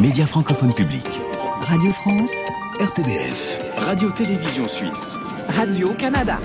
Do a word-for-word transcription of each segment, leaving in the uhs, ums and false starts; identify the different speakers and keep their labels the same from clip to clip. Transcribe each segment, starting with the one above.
Speaker 1: média francophone public.
Speaker 2: Radio France,
Speaker 1: R T B F, Radio-Télévision Suisse,
Speaker 2: Radio-Canada.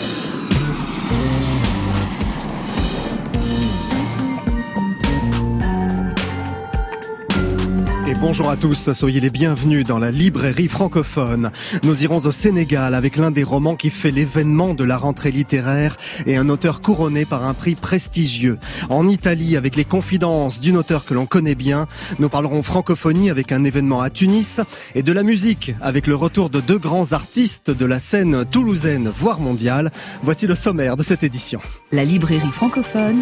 Speaker 3: Et bonjour à tous, soyez les bienvenus dans la librairie francophone. Nous irons au Sénégal avec l'un des romans qui fait l'événement de la rentrée littéraire et un auteur couronné par un prix prestigieux. En Italie avec les confidences d'une auteure que l'on connaît bien. Nous parlerons francophonie avec un événement à Tunis et de la musique avec le retour de deux grands artistes de la scène toulousaine voire mondiale. Voici le sommaire de cette édition.
Speaker 2: La librairie francophone,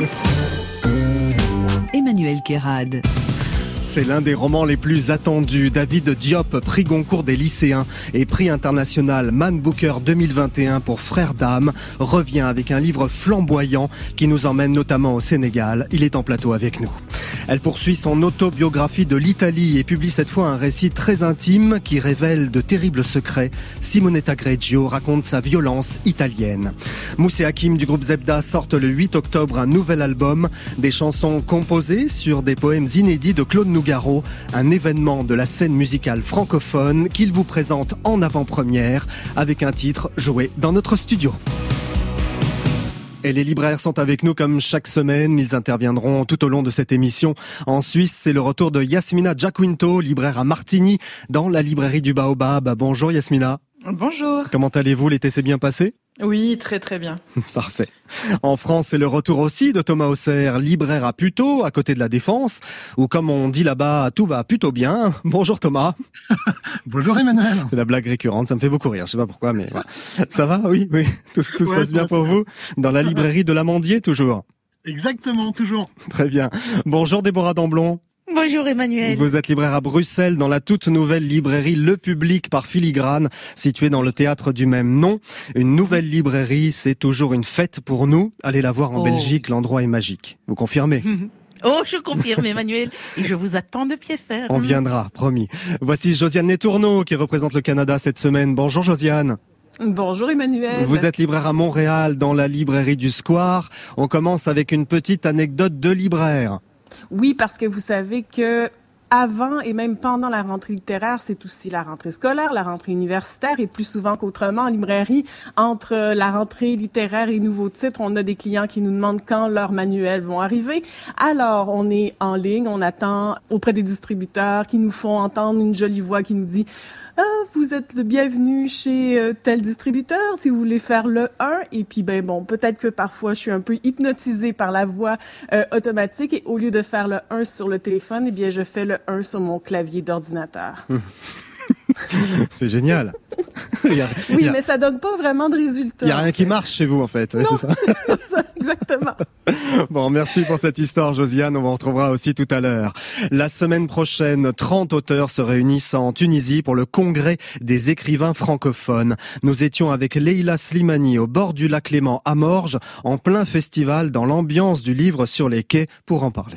Speaker 2: Emmanuel Kérad.
Speaker 3: C'est l'un des romans les plus attendus. David Diop, prix Goncourt des lycéens et prix international Man Booker deux mille vingt et un pour Frères d'âme, revient avec un livre flamboyant qui nous emmène notamment au Sénégal. Il est en plateau avec nous. Elle poursuit son autobiographie de l'Italie et publie cette fois un récit très intime qui révèle de terribles secrets. Simonetta Greggio raconte sa violence italienne. Mousse et Hakim du groupe Zebda sortent le huit octobre un nouvel album, des chansons composées sur des poèmes inédits de Claude Nougaro, un événement de la scène musicale francophone qu'il vous présente en avant-première avec un titre joué dans notre studio. Et les libraires sont avec nous comme chaque semaine. Ils interviendront tout au long de cette émission. En Suisse, c'est le retour de Yasmina Giaquinto, libraire à Martigny, dans la librairie du Baobab. Bonjour Yasmina.
Speaker 4: Bonjour.
Speaker 3: Comment allez-vous? L'été s'est bien passé?
Speaker 4: Oui, très très bien.
Speaker 3: Parfait. En France, c'est le retour aussi de Thomas Haussaire, libraire à Puteaux, à côté de la Défense, où comme on dit là-bas, tout va plutôt bien. Bonjour Thomas.
Speaker 5: Bonjour Emmanuel.
Speaker 3: C'est la blague récurrente, ça me fait beaucoup rire, je sais pas pourquoi, mais voilà. Ça va? Oui, oui. Tout, tout se
Speaker 5: ouais,
Speaker 3: passe bien pour vous? Dans la librairie de l'Amandier, toujours?
Speaker 5: Exactement, toujours.
Speaker 3: Très bien. Bonjour Déborah Damblon.
Speaker 6: Bonjour Emmanuel.
Speaker 3: Vous êtes libraire à Bruxelles dans la toute nouvelle librairie Le Public par Filigrane, située dans le théâtre du même nom. Une nouvelle librairie, c'est toujours une fête pour nous. Allez la voir en
Speaker 6: oh.
Speaker 3: Belgique, l'endroit est magique. Vous confirmez?
Speaker 6: Oh, je confirme Emmanuel. Et je vous attends de pied ferme.
Speaker 3: On viendra, promis. Voici Josiane Letourneau qui représente le Canada cette semaine. Bonjour Josiane.
Speaker 7: Bonjour Emmanuel.
Speaker 3: Vous êtes libraire à Montréal dans la librairie du Square. On commence avec une petite anecdote de libraire.
Speaker 7: Oui, parce que vous savez que avant et même pendant la rentrée littéraire, c'est aussi la rentrée scolaire, la rentrée universitaire et plus souvent qu'autrement en librairie, entre la rentrée littéraire et nouveaux titres, on a des clients qui nous demandent quand leurs manuels vont arriver. Alors, on est en ligne, on attend auprès des distributeurs qui nous font entendre une jolie voix qui nous dit ah, vous êtes le bienvenu chez euh, tel distributeur si vous voulez faire le un. Et puis, ben bon, peut-être que parfois, je suis un peu hypnotisée par la voix euh, automatique et au lieu de faire le un sur le téléphone, eh bien, je fais le un sur mon clavier d'ordinateur.
Speaker 3: C'est génial.
Speaker 7: a, oui,
Speaker 3: a,
Speaker 7: mais ça donne pas vraiment de résultats.
Speaker 3: Il n'y a rien qui marche chez vous, en fait. Ouais, c'est
Speaker 7: ça. Exactement.
Speaker 3: Bon, merci pour cette histoire, Josiane. On vous retrouvera aussi tout à l'heure. La semaine prochaine, trente auteurs se réunissent en Tunisie pour le congrès des écrivains francophones. Nous étions avec Leila Slimani au bord du lac Léman à Morges, en plein festival, dans l'ambiance du livre sur les quais, pour en parler.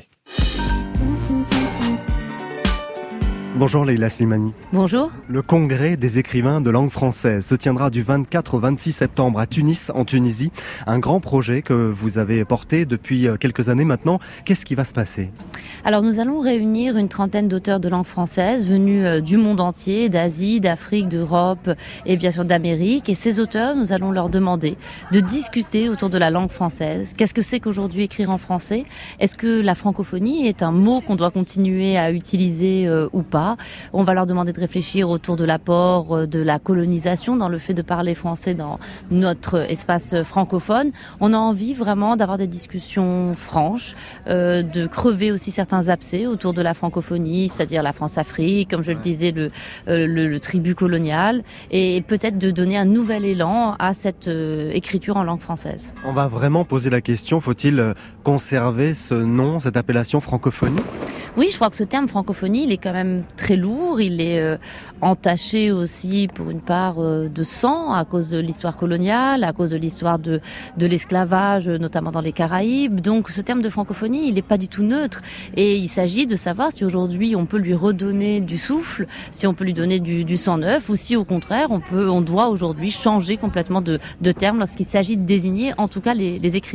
Speaker 3: Bonjour Leila Slimani.
Speaker 8: Bonjour.
Speaker 3: Le congrès des écrivains de langue française se tiendra du vingt-quatre au vingt-six septembre à Tunis, en Tunisie. Un grand projet que vous avez porté depuis quelques années maintenant. Qu'est-ce qui va se passer?
Speaker 8: Alors nous allons réunir une trentaine d'auteurs de langue française venus du monde entier, d'Asie, d'Afrique, d'Europe et bien sûr d'Amérique. Et ces auteurs, nous allons leur demander de discuter autour de la langue française. Qu'est-ce que c'est qu'aujourd'hui écrire en français? Est-ce que la francophonie est un mot qu'on doit continuer à utiliser euh, ou pas? On va leur demander de réfléchir autour de l'apport de la colonisation dans le fait de parler français dans notre espace francophone. On a envie vraiment d'avoir des discussions franches, euh, de crever aussi certains abcès autour de la francophonie, c'est-à-dire la France-Afrique, comme je le disais, le, euh, le, le tribut colonial, et peut-être de donner un nouvel élan à cette euh, écriture en langue française.
Speaker 3: On va vraiment poser la question, faut-il conserver ce nom, cette appellation francophonie?
Speaker 8: Oui, je crois que ce terme francophonie, il est quand même très lourd, il est euh, entaché aussi pour une part euh, de sang à cause de l'histoire coloniale, à cause de l'histoire de, de l'esclavage, notamment dans les Caraïbes. Donc ce terme de francophonie, il n'est pas du tout neutre et il s'agit de savoir si aujourd'hui on peut lui redonner du souffle, si on peut lui donner du, du sang neuf ou si au contraire on peut, on doit aujourd'hui changer complètement de, de terme lorsqu'il s'agit de désigner en tout cas les, les écrivains.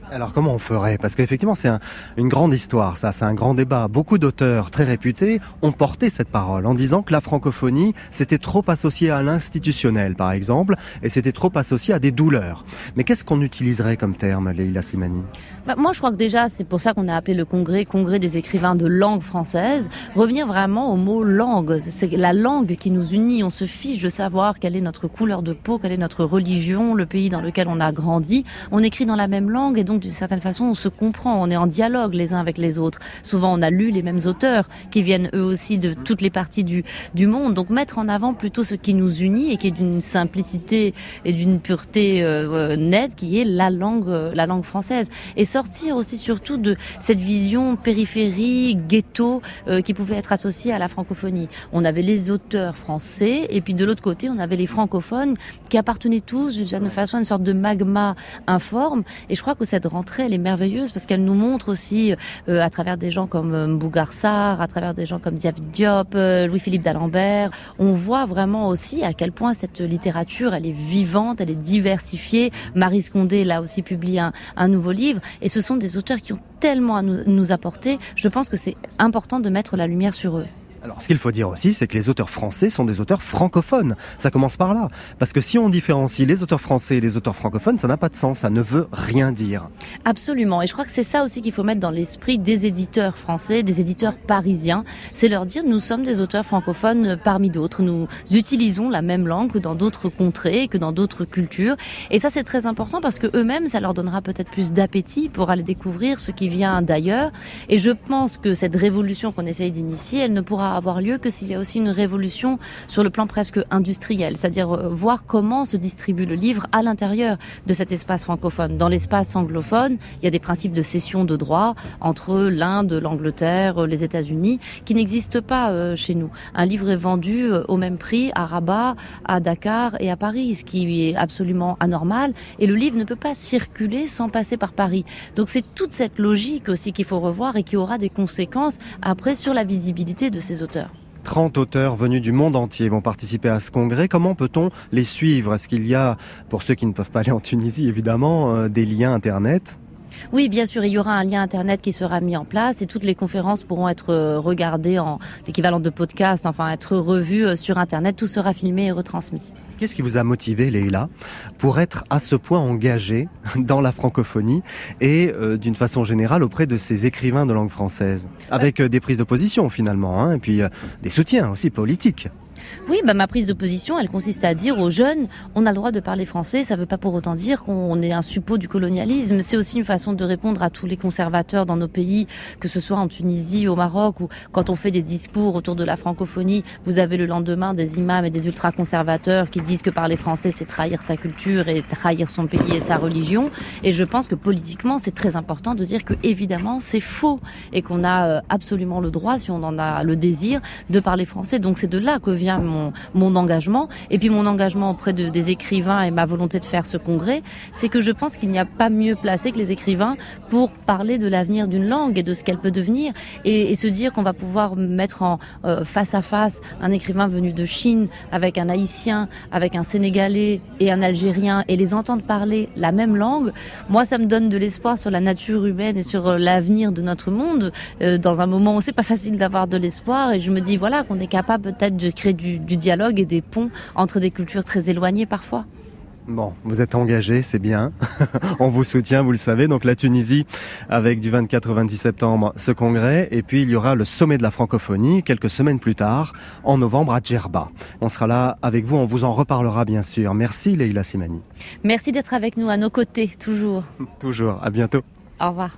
Speaker 3: Alors comment on ferait? Parce qu'effectivement c'est un, une grande histoire, ça, c'est un grand débat. Beaucoup d'auteurs très réputés ont porté cette parole en disant que la francophonie c'était trop associé à l'institutionnel par exemple, et c'était trop associé à des douleurs. Mais qu'est-ce qu'on utiliserait comme terme, Leïla Slimani?
Speaker 8: Bah, moi je crois que déjà c'est pour ça qu'on a appelé le congrès Congrès des écrivains de langue française. Revenir vraiment au mot langue, c'est la langue qui nous unit. On se fiche de savoir quelle est notre couleur de peau, quelle est notre religion, le pays dans lequel on a grandi. On écrit dans la même langue et donc d'une certaine façon, on se comprend, on est en dialogue les uns avec les autres. Souvent, on a lu les mêmes auteurs qui viennent eux aussi de toutes les parties du, du monde. Donc, mettre en avant plutôt ce qui nous unit et qui est d'une simplicité et d'une pureté euh, nette, qui est la langue, euh, la langue française. Et sortir aussi surtout de cette vision périphérie, ghetto, euh, qui pouvait être associée à la francophonie. On avait les auteurs français et puis de l'autre côté, on avait les francophones qui appartenaient tous d'une certaine façon à une sorte de magma informe. Et je crois que cette rentrée, elle est merveilleuse parce qu'elle nous montre aussi, euh, à travers des gens comme euh, Mbougar Sarr, à travers des gens comme David Diop, euh, Louis-Philippe d'Alembert, on voit vraiment aussi à quel point cette littérature, elle est vivante, elle est diversifiée. Maryse Condé, là aussi, publie un, un nouveau livre. Et ce sont des auteurs qui ont tellement à nous, nous apporter. Je pense que c'est important de mettre la lumière sur eux.
Speaker 3: Alors, ce qu'il faut dire aussi, c'est que les auteurs français sont des auteurs francophones. Ça commence par là. Parce que si on différencie les auteurs français et les auteurs francophones, ça n'a pas de sens. Ça ne veut rien dire.
Speaker 8: Absolument. Et je crois que c'est ça aussi qu'il faut mettre dans l'esprit des éditeurs français, des éditeurs parisiens. C'est leur dire, nous sommes des auteurs francophones parmi d'autres. Nous utilisons la même langue que dans d'autres contrées, que dans d'autres cultures. Et ça, c'est très important parce que eux-mêmes, ça leur donnera peut-être plus d'appétit pour aller découvrir ce qui vient d'ailleurs. Et je pense que cette révolution qu'on essaye d'initier, elle ne pourra avoir lieu que s'il y a aussi une révolution sur le plan presque industriel, c'est-à-dire voir comment se distribue le livre à l'intérieur de cet espace francophone. Dans l'espace anglophone, il y a des principes de cession de droits entre l'Inde, l'Angleterre, les États-Unis qui n'existent pas euh, chez nous. Un livre est vendu euh, au même prix à Rabat, à Dakar et à Paris, ce qui est absolument anormal, et le livre ne peut pas circuler sans passer par Paris. Donc c'est toute cette logique aussi qu'il faut revoir et qui aura des conséquences après sur la visibilité de ces auteurs.
Speaker 3: trente auteurs venus du monde entier vont participer à ce congrès. Comment peut-on les suivre? Est-ce qu'il y a, pour ceux qui ne peuvent pas aller en Tunisie évidemment, euh, des liens internet?
Speaker 8: Oui, bien sûr, il y aura un lien internet qui sera mis en place et toutes les conférences pourront être regardées en l'équivalent de podcast, enfin être revues sur internet. Tout sera filmé et retransmis.
Speaker 3: Qu'est-ce qui vous a motivé, Leïla, pour être à ce point engagée dans la francophonie et euh, d'une façon générale auprès de ces écrivains de langue française, avec euh, des prises de position finalement, hein, et puis euh, des soutiens aussi politiques?
Speaker 8: Oui, bah, ma prise de position, elle consiste à dire aux jeunes, on a le droit de parler français, ça ne veut pas pour autant dire qu'on est un suppôt du colonialisme. C'est aussi une façon de répondre à tous les conservateurs dans nos pays, que ce soit en Tunisie, au Maroc, ou quand on fait des discours autour de la francophonie, vous avez le lendemain des imams et des ultra-conservateurs qui disent que parler français, c'est trahir sa culture et trahir son pays et sa religion. Et je pense que politiquement, c'est très important de dire que, évidemment, c'est faux et qu'on a absolument le droit, si on en a le désir, de parler français. Donc c'est de là que vient Mon, mon engagement et puis mon engagement auprès de, des écrivains et ma volonté de faire ce congrès, c'est que je pense qu'il n'y a pas mieux placé que les écrivains pour parler de l'avenir d'une langue et de ce qu'elle peut devenir et, et se dire qu'on va pouvoir mettre en euh, face à face un écrivain venu de Chine avec un Haïtien, avec un Sénégalais et un Algérien et les entendre parler la même langue. Moi, ça me donne de l'espoir sur la nature humaine et sur euh, l'avenir de notre monde euh, dans un moment où c'est pas facile d'avoir de l'espoir et je me dis voilà qu'on est capable peut-être de créer du, du dialogue et des ponts entre des cultures très éloignées parfois.
Speaker 3: Bon, vous êtes engagés, c'est bien. On vous soutient, vous le savez. Donc la Tunisie, avec du vingt-quatre au vingt-six septembre, ce congrès. Et puis il y aura le sommet de la francophonie, quelques semaines plus tard, en novembre à Djerba. On sera là avec vous, on vous en reparlera bien sûr. Merci Leïla Slimani.
Speaker 8: Merci d'être avec nous, à nos côtés, toujours.
Speaker 3: Toujours, à bientôt.
Speaker 8: Au revoir.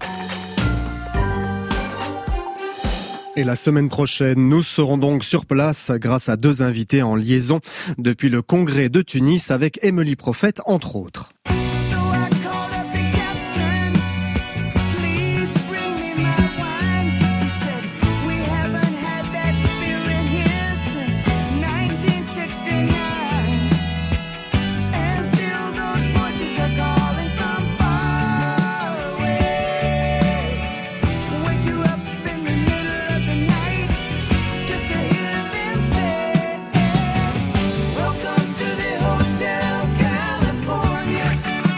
Speaker 3: Et la semaine prochaine, nous serons donc sur place grâce à deux invités en liaison depuis le congrès de Tunis avec Émilie Prophète, entre autres.
Speaker 9: Welcome to the Hotel California.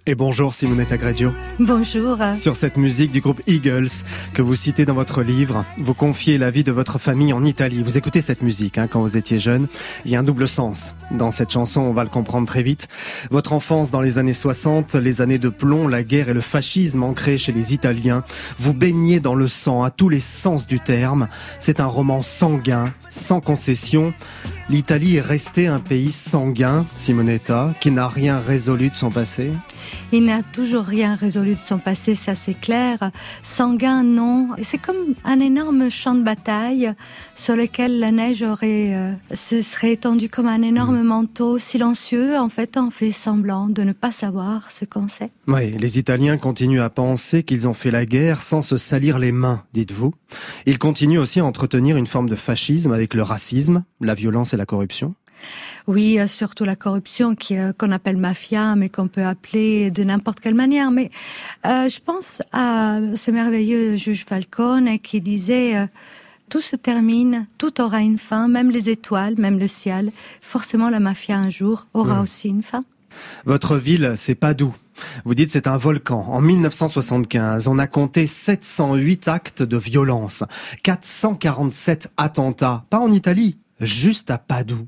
Speaker 3: Et bonjour Simonetta Greggio.
Speaker 8: Bonjour.
Speaker 3: Sur cette musique du groupe Eagles que vous citez dans votre livre, vous confiez la vie de votre famille en Italie. Vous écoutez cette musique hein, quand vous étiez jeune. Il y a un double sens dans cette chanson, on va le comprendre très vite. Votre enfance dans les années soixante, les années de plomb, la guerre et le fascisme ancrés chez les Italiens. Vous baignez dans le sang à tous les sens du terme. C'est un roman sanguin, sans concession. L'Italie est restée un pays sanguin, Simonetta, qui n'a rien résolu de son passé.
Speaker 9: Il n'a toujours rien résolu de son passé, ça c'est clair. Sanguin, non. C'est comme un énorme champ de bataille sur lequel la neige aurait, euh, se serait étendue comme un énorme mmh. manteau silencieux. En fait, on fait semblant de ne pas savoir ce qu'on sait.
Speaker 3: Oui, les Italiens continuent à penser qu'ils ont fait la guerre sans se salir les mains, dites-vous. Ils continuent aussi à entretenir une forme de fascisme avec le racisme, la violence et la corruption.
Speaker 9: Oui, surtout la corruption qui, euh, qu'on appelle mafia, mais qu'on peut appeler de n'importe quelle manière. Mais euh, je pense à ce merveilleux juge Falcone qui disait euh, « Tout se termine, tout aura une fin, même les étoiles, même le ciel. Forcément, la mafia un jour aura mmh. aussi une fin. »
Speaker 3: Votre ville, c'est Padoue. Vous dites c'est un volcan. En mille neuf cent soixante-quinze, on a compté sept cent huit actes de violence, quatre cent quarante-sept attentats, pas en Italie, juste à Padoue.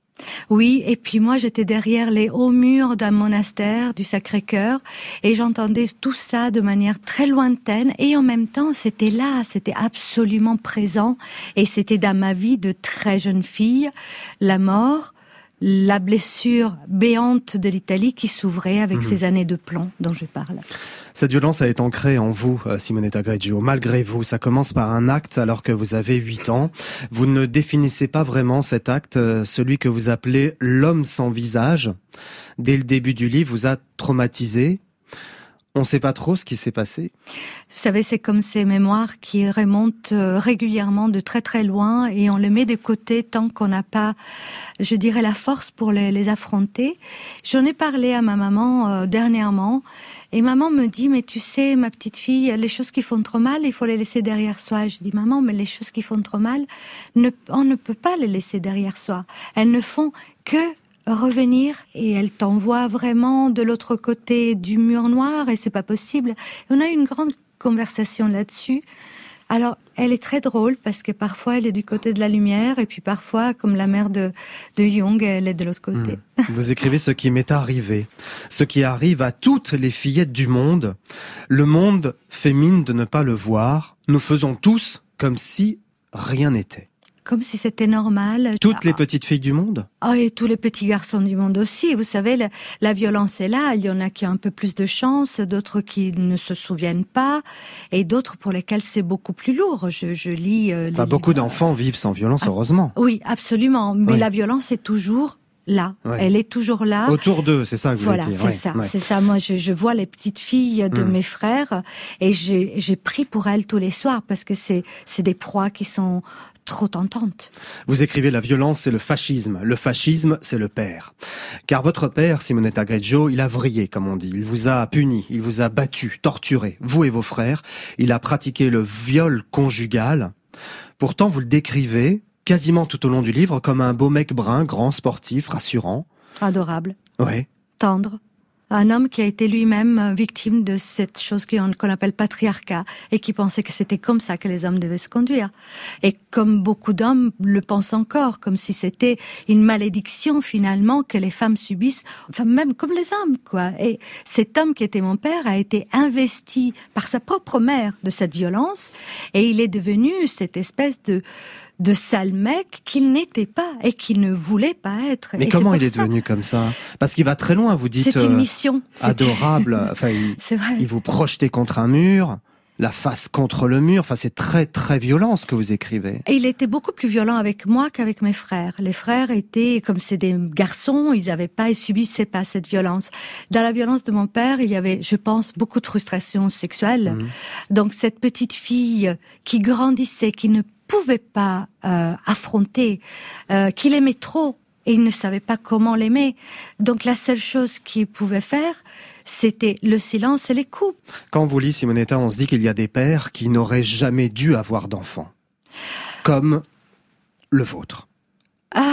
Speaker 9: Oui, et puis moi j'étais derrière les hauts murs d'un monastère du Sacré-Cœur et j'entendais tout ça de manière très lointaine et en même temps c'était là, c'était absolument présent et c'était dans ma vie de très jeune fille, la mort, la blessure béante de l'Italie qui s'ouvrait avec mmh. ces années de plomb dont je parle.
Speaker 3: Cette violence a été ancrée en vous, Simonetta Greggio. Malgré vous, ça commence par un acte alors que vous avez huit ans. Vous ne définissez pas vraiment cet acte, celui que vous appelez l'homme sans visage. Dès le début du livre, vous a traumatisé. On ne sait pas trop ce qui s'est passé.
Speaker 9: Vous savez, c'est comme ces mémoires qui remontent régulièrement de très très loin et on les met de côté tant qu'on n'a pas, je dirais, la force pour les, les affronter. J'en ai parlé à ma maman euh, dernièrement et maman me dit « Mais tu sais, ma petite fille, les choses qui font trop mal, il faut les laisser derrière soi. » Je dis « Maman, mais les choses qui font trop mal, ne, on ne peut pas les laisser derrière soi. Elles ne font que revenir et elle t'envoie vraiment de l'autre côté du mur noir et c'est pas possible. Et on a eu une grande conversation là-dessus. Alors, elle est très drôle parce que parfois elle est du côté de la lumière et puis parfois, comme la mère de, de Jung, elle est de l'autre côté.
Speaker 3: Mmh. Vous écrivez ce qui m'est arrivé, ce qui arrive à toutes les fillettes du monde. Le monde fait mine de ne pas le voir. Nous faisons tous comme si rien n'était.
Speaker 9: Comme si c'était normal.
Speaker 3: Toutes les petites filles du monde ?
Speaker 9: Ah, et tous les petits garçons du monde aussi. Vous savez, la, la violence est là. Il y en a qui ont un peu plus de chance, d'autres qui ne se souviennent pas, et d'autres pour lesquels c'est beaucoup plus lourd. Je, je lis... Euh,
Speaker 3: enfin, beaucoup livres. D'enfants vivent sans violence, ah, heureusement.
Speaker 9: Oui, absolument. Mais oui. La violence est toujours là. Ouais. Elle est toujours là.
Speaker 3: Autour d'eux, c'est ça que vous
Speaker 9: voilà,
Speaker 3: voulez dire.
Speaker 9: Voilà, c'est ouais, ça. Ouais. C'est ça. Moi, je, je vois les petites filles de mmh. mes frères, et j'ai, j'ai pris pour elles tous les soirs, parce que c'est, c'est des proies qui sont trop tentante.
Speaker 3: Vous écrivez la violence, c'est le fascisme. Le fascisme, c'est le père. Car votre père, Simonetta Greggio, il a vrillé, comme on dit. Il vous a puni, il vous a battu, torturé, vous et vos frères. Il a pratiqué le viol conjugal. Pourtant, vous le décrivez, quasiment tout au long du livre, comme un beau mec brun, grand, sportif, rassurant.
Speaker 9: Adorable.
Speaker 3: Oui.
Speaker 9: Tendre. Un homme qui a été lui-même victime de cette chose qu'on appelle patriarcat et qui pensait que c'était comme ça que les hommes devaient se conduire. Et comme beaucoup d'hommes le pensent encore, comme si c'était une malédiction finalement que les femmes subissent, enfin même comme les hommes, quoi. Et cet homme qui était mon père a été investi par sa propre mère de cette violence et il est devenu cette espèce de de sale mec qu'il n'était pas et qu'il ne voulait pas être.
Speaker 3: Mais
Speaker 9: et
Speaker 3: comment
Speaker 9: c'est
Speaker 3: il est
Speaker 9: ça.
Speaker 3: devenu comme ça ? Parce qu'il va très loin, vous dites.
Speaker 9: C'est une mission.
Speaker 3: Euh, adorable. Enfin, il,
Speaker 9: c'est vrai.
Speaker 3: Il vous projetait contre un mur, la face contre le mur. Enfin, c'est très très violent ce que vous écrivez.
Speaker 9: Et il était beaucoup plus violent avec moi qu'avec mes frères. Les frères étaient, comme c'est des garçons, ils n'avaient pas et subissaient pas cette violence. Dans la violence de mon père, il y avait, je pense, beaucoup de frustration sexuelle. Mmh. Donc cette petite fille qui grandissait, qui ne pouvait pas euh, affronter, euh, qu'il aimait trop et il ne savait pas comment l'aimer. Donc la seule chose qu'il pouvait faire, c'était le silence et les coups.
Speaker 3: Quand on vous lit, Simonetta, on se dit qu'il y a des pères qui n'auraient jamais dû avoir d'enfants, comme le vôtre.
Speaker 9: Ah,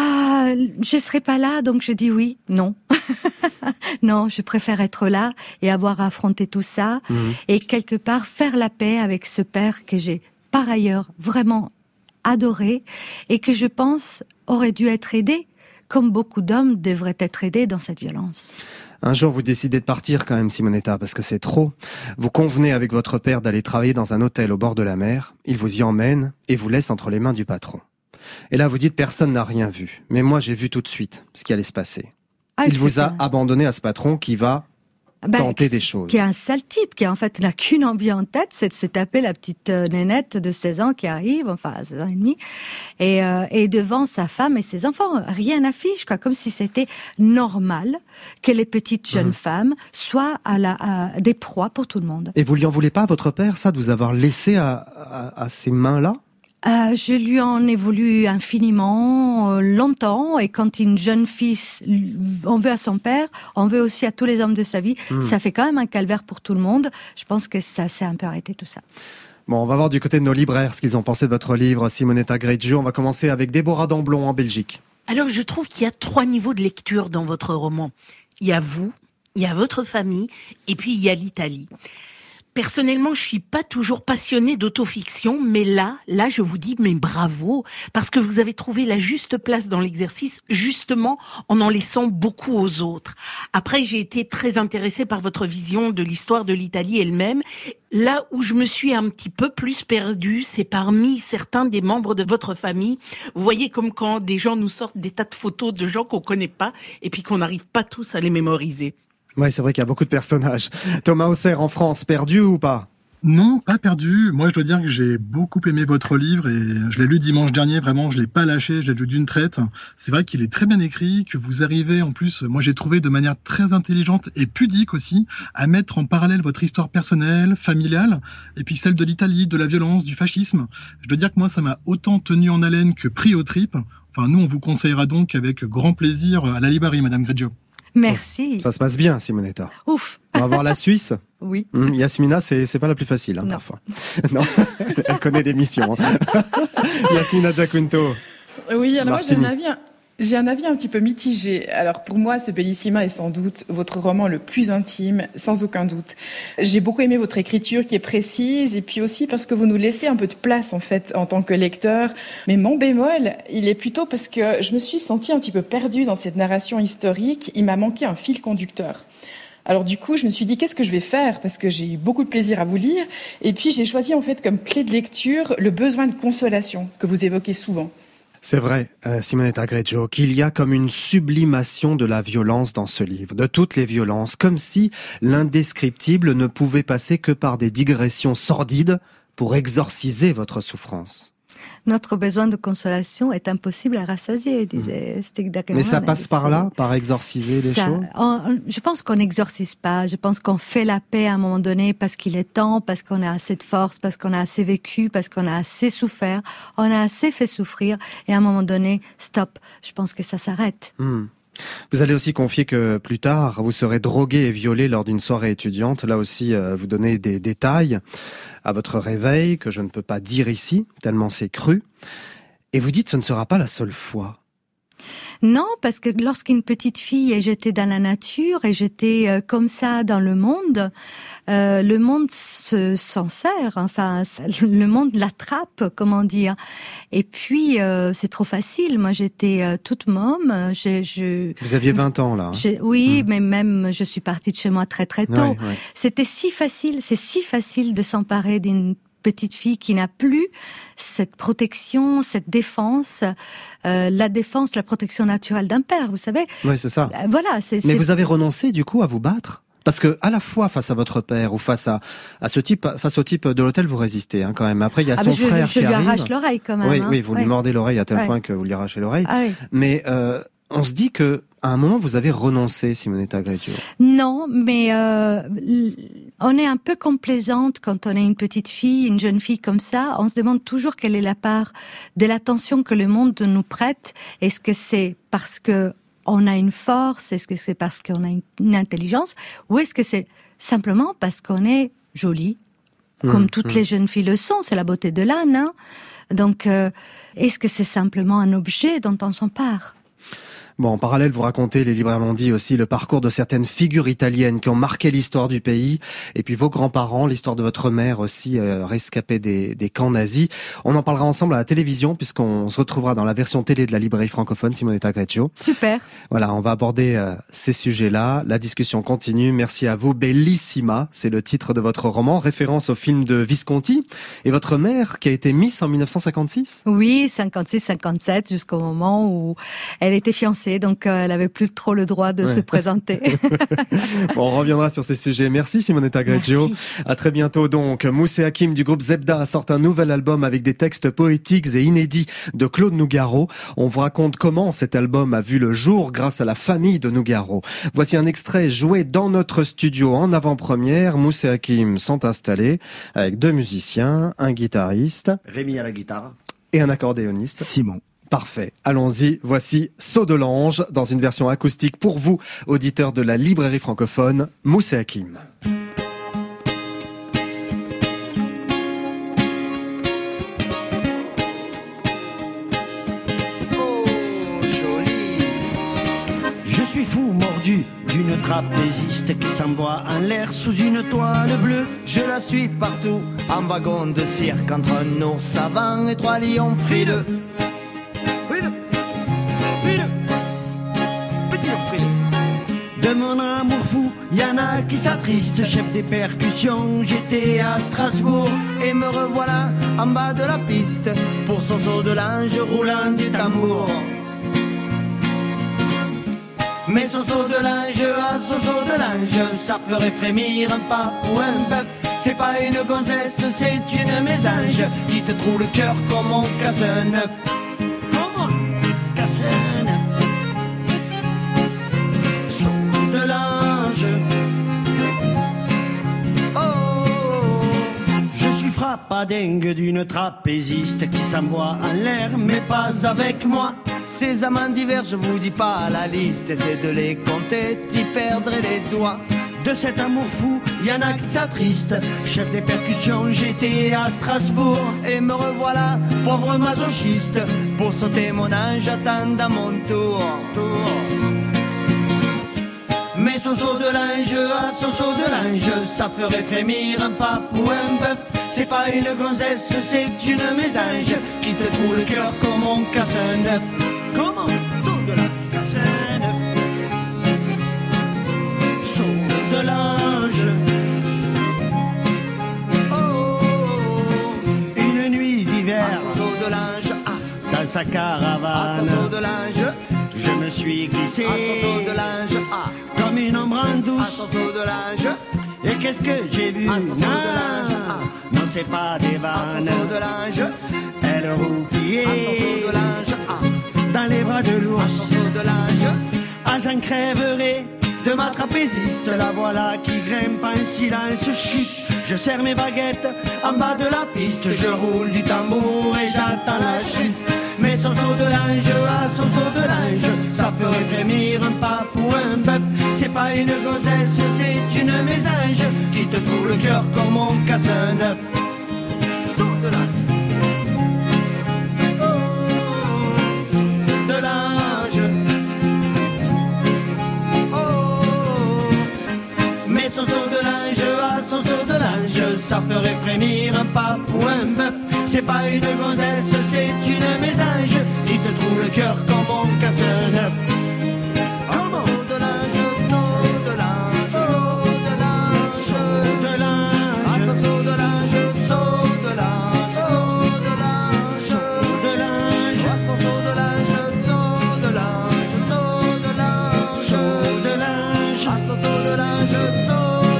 Speaker 9: euh, je serai pas là, donc je dis oui, non. Non, je préfère être là et avoir affronté tout ça mmh. et quelque part faire la paix avec ce père que j'ai par ailleurs vraiment adoré et que je pense aurait dû être aidé, comme beaucoup d'hommes devraient être aidés dans cette violence.
Speaker 3: Un jour, vous décidez de partir quand même, Simonetta, parce que c'est trop. Vous convenez avec votre père d'aller travailler dans un hôtel au bord de la mer. Il vous y emmène et vous laisse entre les mains du patron. Et là, vous dites, personne n'a rien vu. Mais moi, j'ai vu tout de suite ce qui allait se passer. Ah, il vous a un... abandonné à ce patron qui va ben, tenter des choses.
Speaker 9: Qui est un sale type, qui en fait n'a qu'une envie en tête, c'est de se taper la petite euh, nénette de seize ans qui arrive, enfin seize ans et demi, et, euh, et devant sa femme et ses enfants. Rien n'affiche, quoi, comme si c'était normal que les petites jeunes mmh. femmes soient à la, à, des proies pour tout le monde.
Speaker 3: Et vous lui en voulez pas à votre père, ça, de vous avoir laissé à, à, à ces mains-là ?
Speaker 9: Euh, je lui en ai voulu infiniment, euh, longtemps, et quand une jeune fille en veut à son père, on veut aussi à tous les hommes de sa vie. Mmh. Ça fait quand même un calvaire pour tout le monde. Je pense que ça s'est un peu arrêté tout ça.
Speaker 3: Bon, on va voir du côté de nos libraires ce qu'ils ont pensé de votre livre, Simonetta Greggio. On va commencer avec Déborah Damblon en Belgique.
Speaker 6: Alors, je trouve qu'il y a trois niveaux de lecture dans votre roman. Il y a vous, il y a votre famille, et puis il y a l'Italie. Personnellement, je suis pas toujours passionnée d'autofiction, mais là, là, je vous dis, mais bravo, parce que vous avez trouvé la juste place dans l'exercice, justement, en en laissant beaucoup aux autres. Après, j'ai été très intéressée par votre vision de l'histoire de l'Italie elle-même. Là où je me suis un petit peu plus perdue, c'est parmi certains des membres de votre famille. Vous voyez, comme quand des gens nous sortent des tas de photos de gens qu'on connaît pas, et puis qu'on n'arrive pas tous à les mémoriser.
Speaker 3: Ouais, c'est vrai qu'il y a beaucoup de personnages. Thomas Hausser, en France, perdu ou pas ?
Speaker 5: Non, pas perdu. Moi, je dois dire que j'ai beaucoup aimé votre livre et je l'ai lu dimanche dernier. Vraiment, je l'ai pas lâché, je l'ai lu d'une traite. C'est vrai qu'il est très bien écrit, que vous arrivez, en plus, moi, j'ai trouvé de manière très intelligente et pudique aussi, à mettre en parallèle votre histoire personnelle, familiale, et puis celle de l'Italie, de la violence, du fascisme. Je dois dire que moi, ça m'a autant tenu en haleine que pris aux tripes. Enfin, nous, on vous conseillera donc avec grand plaisir à la librairie, Madame Greggio.
Speaker 9: Merci.
Speaker 3: Ça se passe bien, Simonetta.
Speaker 9: Ouf.
Speaker 3: On va voir la Suisse.
Speaker 9: Oui.
Speaker 3: Mmh, Yasmina, c'est, c'est pas la plus facile, hein,
Speaker 9: non.
Speaker 3: parfois. Non, elle connaît l'émission. Yasmina Giaquinto.
Speaker 4: Oui, alors
Speaker 3: Martini.
Speaker 4: moi j'ai un avis, j'ai un avis un petit peu mitigé. Alors pour moi, ce Bellissima est sans doute votre roman le plus intime, sans aucun doute. J'ai beaucoup aimé votre écriture qui est précise, et puis aussi parce que vous nous laissez un peu de place en fait en tant que lecteur. Mais mon bémol, il est plutôt parce que je me suis sentie un petit peu perdue dans cette narration historique. Il m'a manqué un fil conducteur. Alors du coup, je me suis dit, qu'est-ce que je vais faire ? Parce que j'ai eu beaucoup de plaisir à vous lire. Et puis j'ai choisi en fait comme clé de lecture le besoin de consolation que vous évoquez souvent.
Speaker 3: C'est vrai, euh, Simonetta Greggio, qu'il y a comme une sublimation de la violence dans ce livre, de toutes les violences, comme si l'indescriptible ne pouvait passer que par des digressions sordides pour exorciser votre souffrance.
Speaker 9: Notre besoin de consolation est impossible à rassasier, disait Stig d'Ackermann.
Speaker 3: Mais ça passe par là, par exorciser les
Speaker 9: ça,
Speaker 3: choses
Speaker 9: on, Je pense qu'on n'exorcise pas, je pense qu'on fait la paix à un moment donné parce qu'il est temps, parce qu'on a assez de force, parce qu'on a assez vécu, parce qu'on a assez souffert, on a assez fait souffrir, et à un moment donné, stop, je pense que ça s'arrête.
Speaker 3: Mmh. Vous allez aussi confier que plus tard, vous serez drogué et violé lors d'une soirée étudiante. Là aussi, euh, vous donnez des détails à votre réveil que je ne peux pas dire ici, tellement c'est cru. Et vous dites que ce ne sera pas la seule fois.
Speaker 9: Non, parce que lorsqu'une petite fille est jetée dans la nature et jetée euh, comme ça dans le monde, euh, le monde se, s'en sert, enfin, le monde l'attrape, comment dire. Et puis, euh, c'est trop facile. Moi, j'étais euh, toute môme. J'ai, je,
Speaker 3: Vous aviez vingt ans, là.
Speaker 9: Hein. Oui, mmh. mais même, je suis partie de chez moi très très tôt.
Speaker 3: Ouais, ouais.
Speaker 9: C'était si facile, c'est si facile de s'emparer d'une petite fille qui n'a plus cette protection, cette défense, euh, la défense, la protection naturelle d'un père, vous savez.
Speaker 3: Oui, c'est ça.
Speaker 9: Euh, voilà. C'est,
Speaker 3: Mais
Speaker 9: c'est...
Speaker 3: vous avez renoncé, du coup, à vous battre ? Parce que, à la fois, face à votre père, ou face à, à ce type, face au type de l'hôtel, vous résistez, hein, quand même. Après, il y a
Speaker 9: ah
Speaker 3: son
Speaker 9: je,
Speaker 3: frère
Speaker 9: je
Speaker 3: qui arrive.
Speaker 9: Je lui arrache l'oreille, quand même.
Speaker 3: Oui,
Speaker 9: hein.
Speaker 3: oui, vous
Speaker 9: ouais.
Speaker 3: lui mordez l'oreille à tel
Speaker 9: ouais.
Speaker 3: point que vous lui arrachez l'oreille.
Speaker 9: Ah, oui.
Speaker 3: Mais, euh, on se dit que, à un moment, vous avez renoncé, Simonetta Greggio.
Speaker 9: Non, mais euh, on est un peu complaisante quand on est une petite fille, une jeune fille comme ça. On se demande toujours quelle est la part de l'attention que le monde nous prête. Est-ce que c'est parce que on a une force? Est-ce que c'est parce qu'on a une, une intelligence? Ou est-ce que c'est simplement parce qu'on est jolie, comme mmh, toutes mmh. les jeunes filles le sont? C'est la beauté de l'âne, hein. Donc, euh, est-ce que c'est simplement un objet dont on s'empare?
Speaker 3: Bon, en parallèle, vous racontez, les libraires l'ont dit aussi, le parcours de certaines figures italiennes qui ont marqué l'histoire du pays. Et puis vos grands-parents, l'histoire de votre mère aussi, euh, rescapée des, des camps nazis. On en parlera ensemble à la télévision, puisqu'on se retrouvera dans la version télé de la librairie francophone, Simonetta Greccio.
Speaker 9: Super.
Speaker 3: Voilà, on va aborder euh, ces sujets-là. La discussion continue. Merci à vous. Bellissima, c'est le titre de votre roman, référence au film de Visconti. Et votre mère, qui a été Miss en mille neuf cent cinquante-six ?
Speaker 9: Oui, cinquante-six cinquante-sept, jusqu'au moment où elle était fiancée. Donc, euh, elle avait plus trop le droit de ouais. se présenter.
Speaker 3: Bon, on reviendra sur ces sujets. Merci Simonetta Greccio. À très bientôt donc. Mousse et Hakim du groupe Zebda sortent un nouvel album avec des textes poétiques et inédits de Claude Nougaro. On vous raconte comment cet album a vu le jour grâce à la famille de Nougaro. Voici un extrait joué dans notre studio en avant-première. Mousse et Hakim sont installés avec deux musiciens, un guitariste,
Speaker 10: Rémi à la guitare,
Speaker 3: et un accordéoniste,
Speaker 10: Simon.
Speaker 3: Parfait. Allons-y. Voici Saut de l'ange dans une version acoustique pour vous, auditeurs de la librairie francophone, Mousse et Hakim.
Speaker 10: Oh, joli. Je suis fou mordu d'une trapéziste qui s'envoie en l'air sous une toile bleue. Je la suis partout, en wagon de cirque, entre un ours savant et trois lions frileux. De mon amour fou, y'en a qui s'attristent. Chef des percussions, j'étais à Strasbourg. Et me revoilà en bas de la piste, pour son saut de l'ange roulant du tambour. Mais son saut de linge, ah son saut de linge, ça ferait frémir un pape ou un bœuf. C'est pas une gonzesse, c'est une mésange qui te trouve le cœur comme on casse un œuf. Comment casse un œuf? Saut de linge. Oh, je suis frappadingue d'une trapéziste qui s'envoie en l'air, mais pas avec moi. Ces amants d'hiver, je vous dis pas la liste, essayez de les compter, t'y perdrez les doigts. De cet amour fou, y'en a qui s'attristent. Chef des percussions, j'étais à Strasbourg. Et me revoilà, pauvre masochiste, pour sauter mon ange, j'attends à mon tour. tour. Mais son saut de linge, ah son saut de linge, ça ferait frémir un pape ou un bœuf. C'est pas une gonzesse, c'est une mésange qui te trouve le cœur comme on casse un œuf. Comment? Saut de la casse un œuf. Saut de l'ange. Oh, une nuit d'hiver. Ah, saut de l'ange. Ah, dans sa caravane. Ah, saut de l'ange. Je me suis glissé. Ah, saut de l'ange. Ah, comme une ombre en douce. Ah, saut de l'ange. Et qu'est-ce que j'ai vu? Ah, saut de l'ange. Ah, non, c'est pas des vannes. Ah, saut de l'ange. Elle roupillait. Ah, saut de l'ange. Ah, dans les bras de l'ours, de l'âge. Ah, j'en crèverai de ma trapéziste. La voilà qui grimpe en silence. Chut, je serre mes baguettes en bas de la piste. Je roule du tambour et j'attends la chute. Mais son saut de linge, ah, son saut de linge, ça ferait frémir un pape ou un bœuf. C'est pas une gonzesse, c'est une mésange qui te trouve le cœur comme on casse un œuf. Saut de linge. Ça ferait frémir un pape ou un bœuf. C'est pas une gonzesse, c'est une mésange qui te trouve le cœur comme on casse un œuf. Comment? Saut de linge, saut de linge, saut de linge, saut de linge. Ah, ça saut de linge, saut de linge, saut de linge, saut de linge. Ah, ça saut de linge, saut de linge, saut de linge, saut de linge. Ah, ça saut de linge, saut.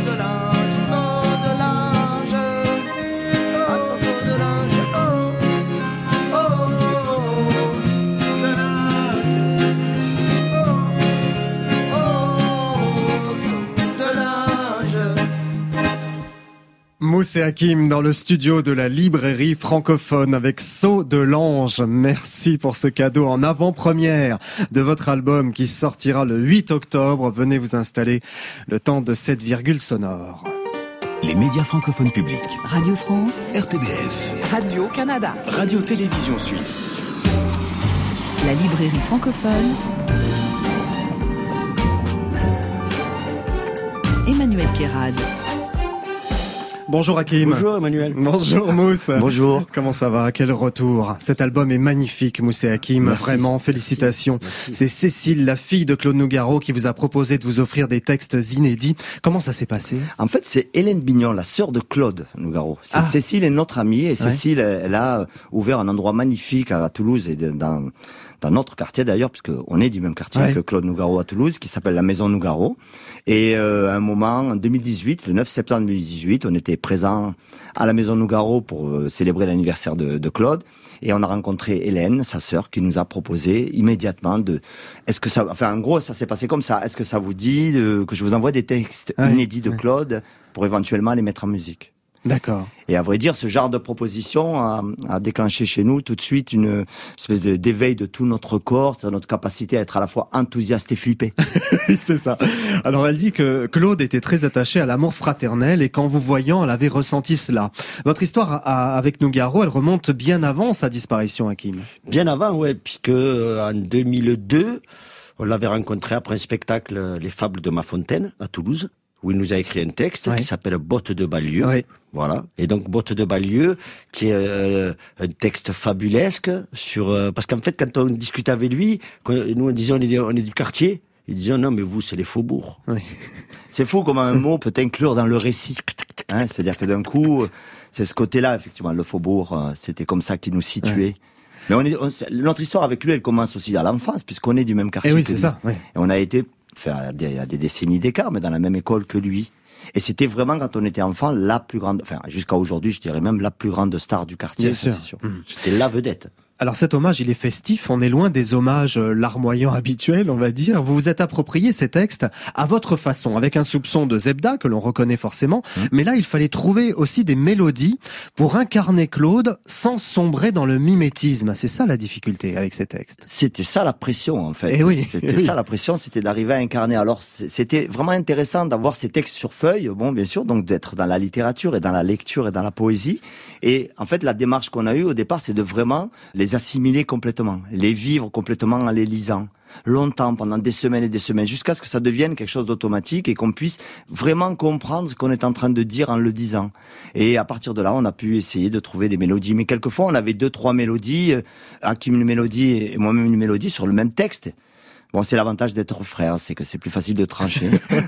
Speaker 3: Mousse et Hakim dans le studio de la librairie francophone avec Saut de l'ange. Merci pour ce cadeau en avant-première de votre album qui sortira le huit octobre. Venez vous installer le temps de cette virgule sonore.
Speaker 1: Les médias francophones publics.
Speaker 2: Radio France,
Speaker 1: R T B F.
Speaker 2: Radio-Canada.
Speaker 1: Radio-Télévision Suisse.
Speaker 2: La librairie francophone. Emmanuel Kérad.
Speaker 3: Bonjour Hakim.
Speaker 11: Bonjour Emmanuel.
Speaker 3: Bonjour Mousse.
Speaker 11: Bonjour.
Speaker 3: Comment ça va? Quel retour. Cet album est magnifique, Mousse et Hakim.
Speaker 11: Merci.
Speaker 3: Vraiment, félicitations.
Speaker 11: Merci.
Speaker 3: C'est Cécile, la fille de Claude Nougaro, qui vous a proposé de vous offrir des textes inédits. Comment ça s'est passé?
Speaker 11: En fait, c'est Hélène Bignon, la sœur de Claude Nougaro. C'est
Speaker 3: Ah.
Speaker 11: Cécile est notre amie et
Speaker 3: Ouais.
Speaker 11: Cécile, elle a ouvert un endroit magnifique à Toulouse et dans dans notre quartier d'ailleurs, puisque on est du même quartier
Speaker 3: Ouais.
Speaker 11: que Claude Nougaro à Toulouse, qui s'appelle la Maison Nougaro. Et euh, à un moment, en deux mille dix-huit, le neuf septembre deux mille dix-huit, on était présents à la Maison Nougaro pour euh, célébrer l'anniversaire de, de Claude. Et on a rencontré Hélène, sa sœur, qui nous a proposé immédiatement de... Est-ce que ça... Enfin, en gros, ça s'est passé comme ça. Est-ce que ça vous dit de, que je vous envoie des textes
Speaker 3: Ouais.
Speaker 11: inédits de
Speaker 3: Ouais.
Speaker 11: Claude pour éventuellement les mettre en musique?
Speaker 3: D'accord.
Speaker 11: Et à vrai dire, ce genre de proposition a, a déclenché chez nous tout de suite une espèce de, d'éveil de tout notre corps, de notre capacité à être à la fois enthousiaste et flippé.
Speaker 3: C'est ça. Alors elle dit que Claude était très attaché à l'amour fraternel et qu'en vous voyant, elle avait ressenti cela. Votre histoire à- avec Nougaro, elle remonte bien avant sa disparition, Hakim.
Speaker 10: Bien avant, ouais, puisque euh, en deux mille deux, on l'avait rencontré après un spectacle euh, Les Fables de Ma Fontaine à Toulouse, où il nous a écrit un texte
Speaker 3: Ouais.
Speaker 10: qui s'appelle Bottes de banlieue.
Speaker 3: Oui.
Speaker 10: Voilà. Et donc Bottes de banlieue, qui est euh, un texte fabulesque sur euh, parce qu'en fait, quand on discutait avec lui, quand nous on disait on est, on est du quartier, il disait non mais vous c'est les faubourgs.
Speaker 3: Oui.
Speaker 11: C'est fou comment un mot peut inclure dans le récit. Hein, c'est-à-dire que d'un coup, c'est ce côté-là, effectivement, le faubourg, euh, c'était comme ça qu'il nous situait.
Speaker 3: Ouais.
Speaker 11: Mais on est, on- notre histoire avec lui, elle commence aussi à l'enfance, puisqu'on est du même quartier
Speaker 3: Eh oui,
Speaker 11: que
Speaker 3: c'est
Speaker 11: lui.
Speaker 3: ça. Oui.
Speaker 11: Et on a été, enfin, à des, à des décennies d'écart, mais dans la même école que lui. Et c'était vraiment, quand on était enfant, la plus grande, enfin, jusqu'à aujourd'hui, je dirais même la plus grande star du quartier,
Speaker 3: Bien
Speaker 11: ça,
Speaker 3: sûr.
Speaker 11: c'est sûr.
Speaker 3: Mm.
Speaker 11: C'était la vedette.
Speaker 3: Alors cet hommage, il est festif, on est loin des hommages euh, larmoyants habituels, on va dire. Vous vous êtes approprié ces textes à votre façon, avec un soupçon de Zebda, que l'on reconnaît forcément.
Speaker 11: Mmh.
Speaker 3: Mais là, il fallait trouver aussi des mélodies pour incarner Claude sans sombrer dans le mimétisme. C'est ça la difficulté avec ces textes.
Speaker 11: C'était ça la pression, en fait.
Speaker 3: Eh oui,
Speaker 11: C'était
Speaker 3: eh oui.
Speaker 11: ça la pression, c'était d'arriver à incarner. Alors, c'est- c'était vraiment intéressant d'avoir ces textes sur feuille, bon, bien sûr, donc d'être dans la littérature et dans la lecture et dans la poésie. Et en fait, la démarche qu'on a eue au départ, c'est de vraiment les assimiler complètement, les vivre complètement en les lisant. Longtemps, pendant des semaines et des semaines, jusqu'à ce que ça devienne quelque chose d'automatique et qu'on puisse vraiment comprendre ce qu'on est en train de dire en le disant. Et à partir de là, on a pu essayer de trouver des mélodies. Mais quelquefois, on avait deux, trois mélodies, euh, Hakim une mélodie et moi-même une mélodie sur le même texte. Bon, c'est l'avantage d'être frère, c'est que c'est plus facile de trancher.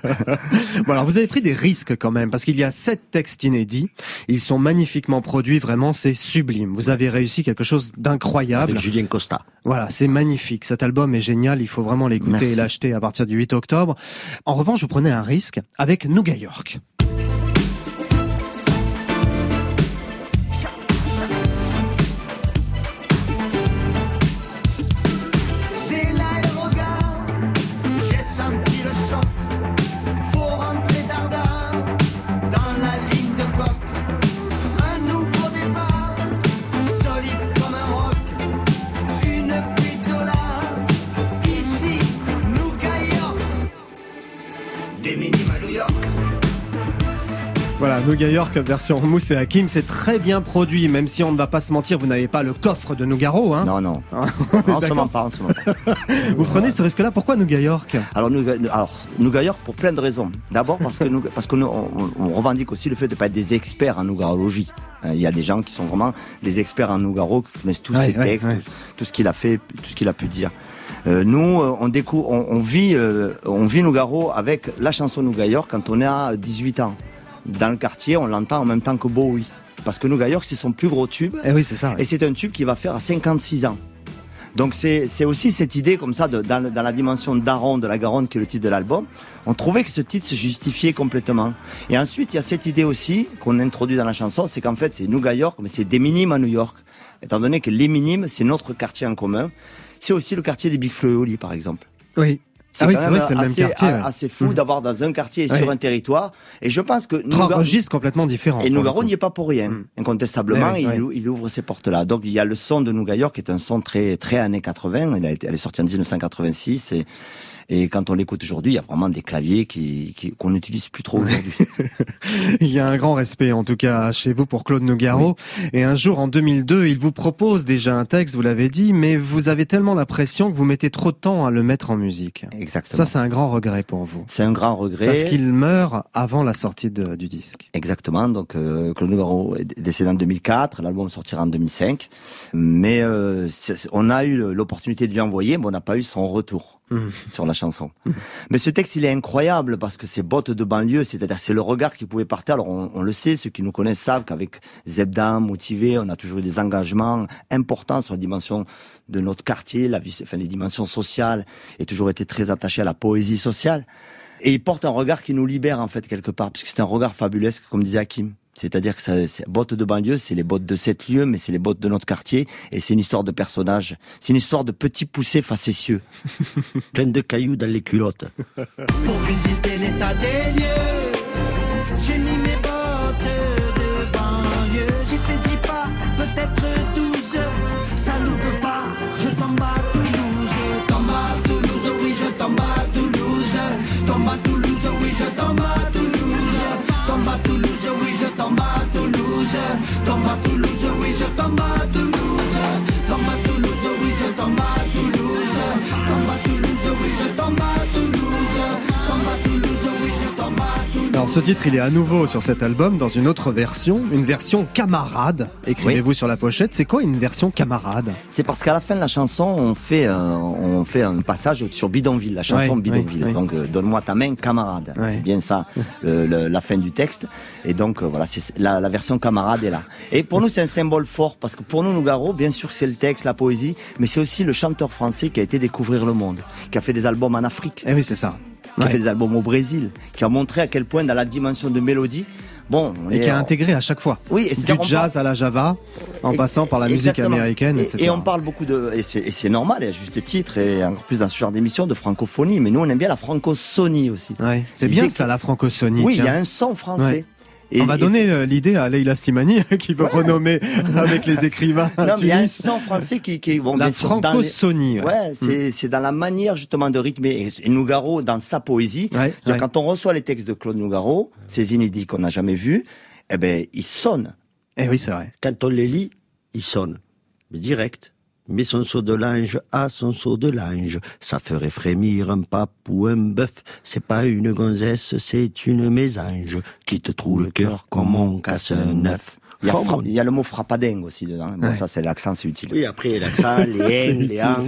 Speaker 3: Bon, alors vous avez pris des risques quand même, parce qu'il y a sept textes inédits. Ils sont magnifiquement produits, vraiment, c'est sublime. Vous avez réussi quelque chose d'incroyable.
Speaker 10: Avec Julien Costa.
Speaker 3: Voilà, c'est magnifique. Cet album est génial. Il faut vraiment l'écouter
Speaker 11: Merci.
Speaker 3: et l'acheter à partir du huit octobre. En revanche, vous prenez un risque avec Nouga York.
Speaker 12: Dès l'aérogare, j'ai senti le choc. Faut rentrer dardard dans la ligne de coque. Un nouveau départ, solide comme un roc. Une pluie de dollars, ici, Nouga York. Des minimes à New York.
Speaker 3: Voilà, Nouga York version Mousse et Hakim, c'est très bien produit, même si on ne va pas se mentir, vous n'avez pas le coffre de Nougaro, hein.
Speaker 11: Non, non.
Speaker 3: Ah,
Speaker 11: Non, on se
Speaker 3: d'accord.
Speaker 11: ment pas, on se ment pas.
Speaker 3: Vous prenez ce risque-là, pourquoi Nouga York?
Speaker 11: Alors, Nouga, alors, Nouga York pour plein de raisons. D'abord parce que nous, parce que nous, on, on revendique aussi le fait de ne pas être des experts en nougarologie. Il y a des gens qui sont vraiment des experts en Nougaro, qui connaissent tous
Speaker 3: Ouais,
Speaker 11: ses
Speaker 3: ouais,
Speaker 11: textes,
Speaker 3: ouais.
Speaker 11: Tout, tout ce qu'il a fait, tout ce qu'il a pu dire. Euh, nous, on découvre, on, on vit, euh, on vit Nougaro avec la chanson Nouga York quand on est à dix-huit ans. Dans le quartier, on l'entend en même temps que Bowie. Parce que Nouga York, c'est son plus gros tube.
Speaker 3: Eh oui, c'est ça. Ouais.
Speaker 11: Et c'est un tube qui va faire à cinquante-six ans. Donc c'est c'est aussi cette idée comme ça de, dans, le- dans la dimension d'Aron de la Garonne qui est le titre de l'album. On trouvait que ce titre se justifiait complètement. Et ensuite il y a cette idée aussi qu'on introduit dans la chanson, c'est qu'en fait c'est Nouga York, mais c'est des minimes à New York. Étant donné que les minimes c'est notre quartier en commun, c'est aussi le quartier des Big Flo et Oli par exemple.
Speaker 3: Oui. Ah oui,
Speaker 11: quand
Speaker 3: c'est
Speaker 11: même
Speaker 3: vrai que c'est le même
Speaker 11: assez,
Speaker 3: quartier.
Speaker 11: a-
Speaker 3: ouais.
Speaker 11: assez fou
Speaker 3: Mhm.
Speaker 11: d'avoir dans un quartier et
Speaker 3: Ouais.
Speaker 11: sur un territoire. Et je pense que
Speaker 3: Trois
Speaker 11: Nouga-
Speaker 3: registres complètement différents.
Speaker 11: et
Speaker 3: pour le
Speaker 11: Nougaro
Speaker 3: coup.
Speaker 11: n'y est pas pour rien.
Speaker 3: Mm.
Speaker 11: Incontestablement,
Speaker 3: Eh oui,
Speaker 11: il,
Speaker 3: ouais.
Speaker 11: il ouvre ces portes-là. Donc il y a le son de Nouga York qui est un son très très années quatre-vingts. Il a été, elle est sortie en dix-neuf cent quatre-vingt-six et et quand on l'écoute aujourd'hui, il y a vraiment des claviers qui qui- qu'on n'utilise plus trop aujourd'hui.
Speaker 3: Il y a un grand respect, en tout cas, chez vous pour Claude Nougaro. Oui. Et un jour, en deux mille deux, il vous propose déjà un texte, vous l'avez dit, mais vous avez tellement la pression que vous mettez trop de temps à le mettre en musique.
Speaker 11: Exactement.
Speaker 3: Ça, c'est un grand regret pour vous.
Speaker 11: C'est un grand regret.
Speaker 3: Parce qu'il meurt avant la sortie de, du disque.
Speaker 11: Exactement. Donc, euh, Claude Nougaro est décédé en deux mille quatre. L'album sortira en deux mille cinq. Mais euh, on a eu l'opportunité de lui envoyer, mais on n'a pas eu son retour. Mmh. Sur la chanson. Mmh. Mais ce texte, il est incroyable parce que c'est bottes de banlieue, c'est-à-dire c'est le regard qu'il pouvait porter. Alors on, on le sait, ceux qui nous connaissent savent qu'avec Zebda, Motivé, on a toujours eu des engagements importants sur la dimension de notre quartier, la vie, enfin les dimensions sociales, et toujours été très attaché à la poésie sociale. Et il porte un regard qui nous libère en fait quelque part, puisque c'est un regard fabulesque, comme disait Hakim. C'est-à-dire que ça, c'est, bottes de banlieue, c'est les bottes de sept lieux, mais c'est les bottes de notre quartier, et c'est une histoire de personnage. C'est une histoire de petits poussés facétieux.
Speaker 13: Plein de cailloux dans les culottes.
Speaker 12: Pour visiter l'état des lieux, j'ai mis mes bottes de banlieue. J'ai fait dix pas, peut-être douze, ça loupe pas, je tombe à Toulouse. Tombe à Toulouse, oui, je tombe à Toulouse. Tombe à Toulouse, oui, je tombe à Toulouse. Tombe à Toulouse, oui, je tombe à Toulouse. Tombe à Toulouse, oui, je tombe à Toulouse. Tombe à Toulouse, oui, je tombe à Toulouse. Tombe à Toulouse, oui, je tombe à Toulouse. Tombe à Toulouse, oui, je tombe à Toulouse.
Speaker 3: Alors ce titre, il est à nouveau sur cet album dans une autre version, une version camarade. Écrivez-vous oui. sur la pochette. C'est quoi une version camarade?
Speaker 11: C'est parce qu'à la fin de la chanson, on fait euh, on fait un passage sur Bidonville, la chanson
Speaker 3: oui,
Speaker 11: Bidonville.
Speaker 3: Oui, oui.
Speaker 11: Donc euh, donne-moi ta main, camarade. Oui. C'est bien ça, le, le, la fin du texte. Et donc euh, voilà, c'est la, la version camarade est là. Et pour nous, c'est un symbole fort parce que pour nous, Nougaro, bien sûr, c'est le texte, la poésie, mais c'est aussi le chanteur français qui a été découvrir le monde, qui a fait des albums en Afrique.
Speaker 3: Eh oui, c'est ça.
Speaker 11: Qui ouais. a fait des albums au Brésil, qui a montré à quel point dans la dimension de mélodie, bon,
Speaker 3: et qui a intégré à chaque fois.
Speaker 11: Oui, et
Speaker 3: du jazz parle... à la Java, en et, passant par la musique américaine,
Speaker 11: et,
Speaker 3: et cetera.
Speaker 11: Et on parle beaucoup de, et c'est, et c'est normal, et à juste titre, et encore plus dans ce genre d'émission, de francophonie. Mais nous, on aime bien la francophonie aussi.
Speaker 3: Ouais, c'est bien ça, la francophonie.
Speaker 11: Oui,
Speaker 3: il
Speaker 11: y a un son français. Ouais.
Speaker 3: Et, on va donner et... l'idée à Leila Slimani qui veut ouais. renommer avec les écrivains.
Speaker 11: Non, mais il y a un son français qui, qui bon,
Speaker 3: la francophonie.
Speaker 11: Les... Ouais, c'est, mmh. c'est dans la manière justement de rythmer. Et Nougaro, dans sa poésie,
Speaker 3: ouais, ouais.
Speaker 11: quand on reçoit les textes de Claude Nougaro, ces inédits qu'on n'a jamais vus, eh ben, ils sonnent.
Speaker 3: Eh oui, c'est vrai.
Speaker 13: Quand on les lit, ils sonnent. Mais direct. Mais son seau de linge a son seau de linge. Ça ferait frémir un pape ou un bœuf. C'est pas une gonzesse, c'est une mésange qui te trouve le cœur comme on casse un œuf.
Speaker 11: Il y, a fra- il y a le mot frappadingue aussi dedans. Bon, ouais. ça, c'est l'accent, c'est utile.
Speaker 13: Oui, après, l'accent, les haines, les hangs.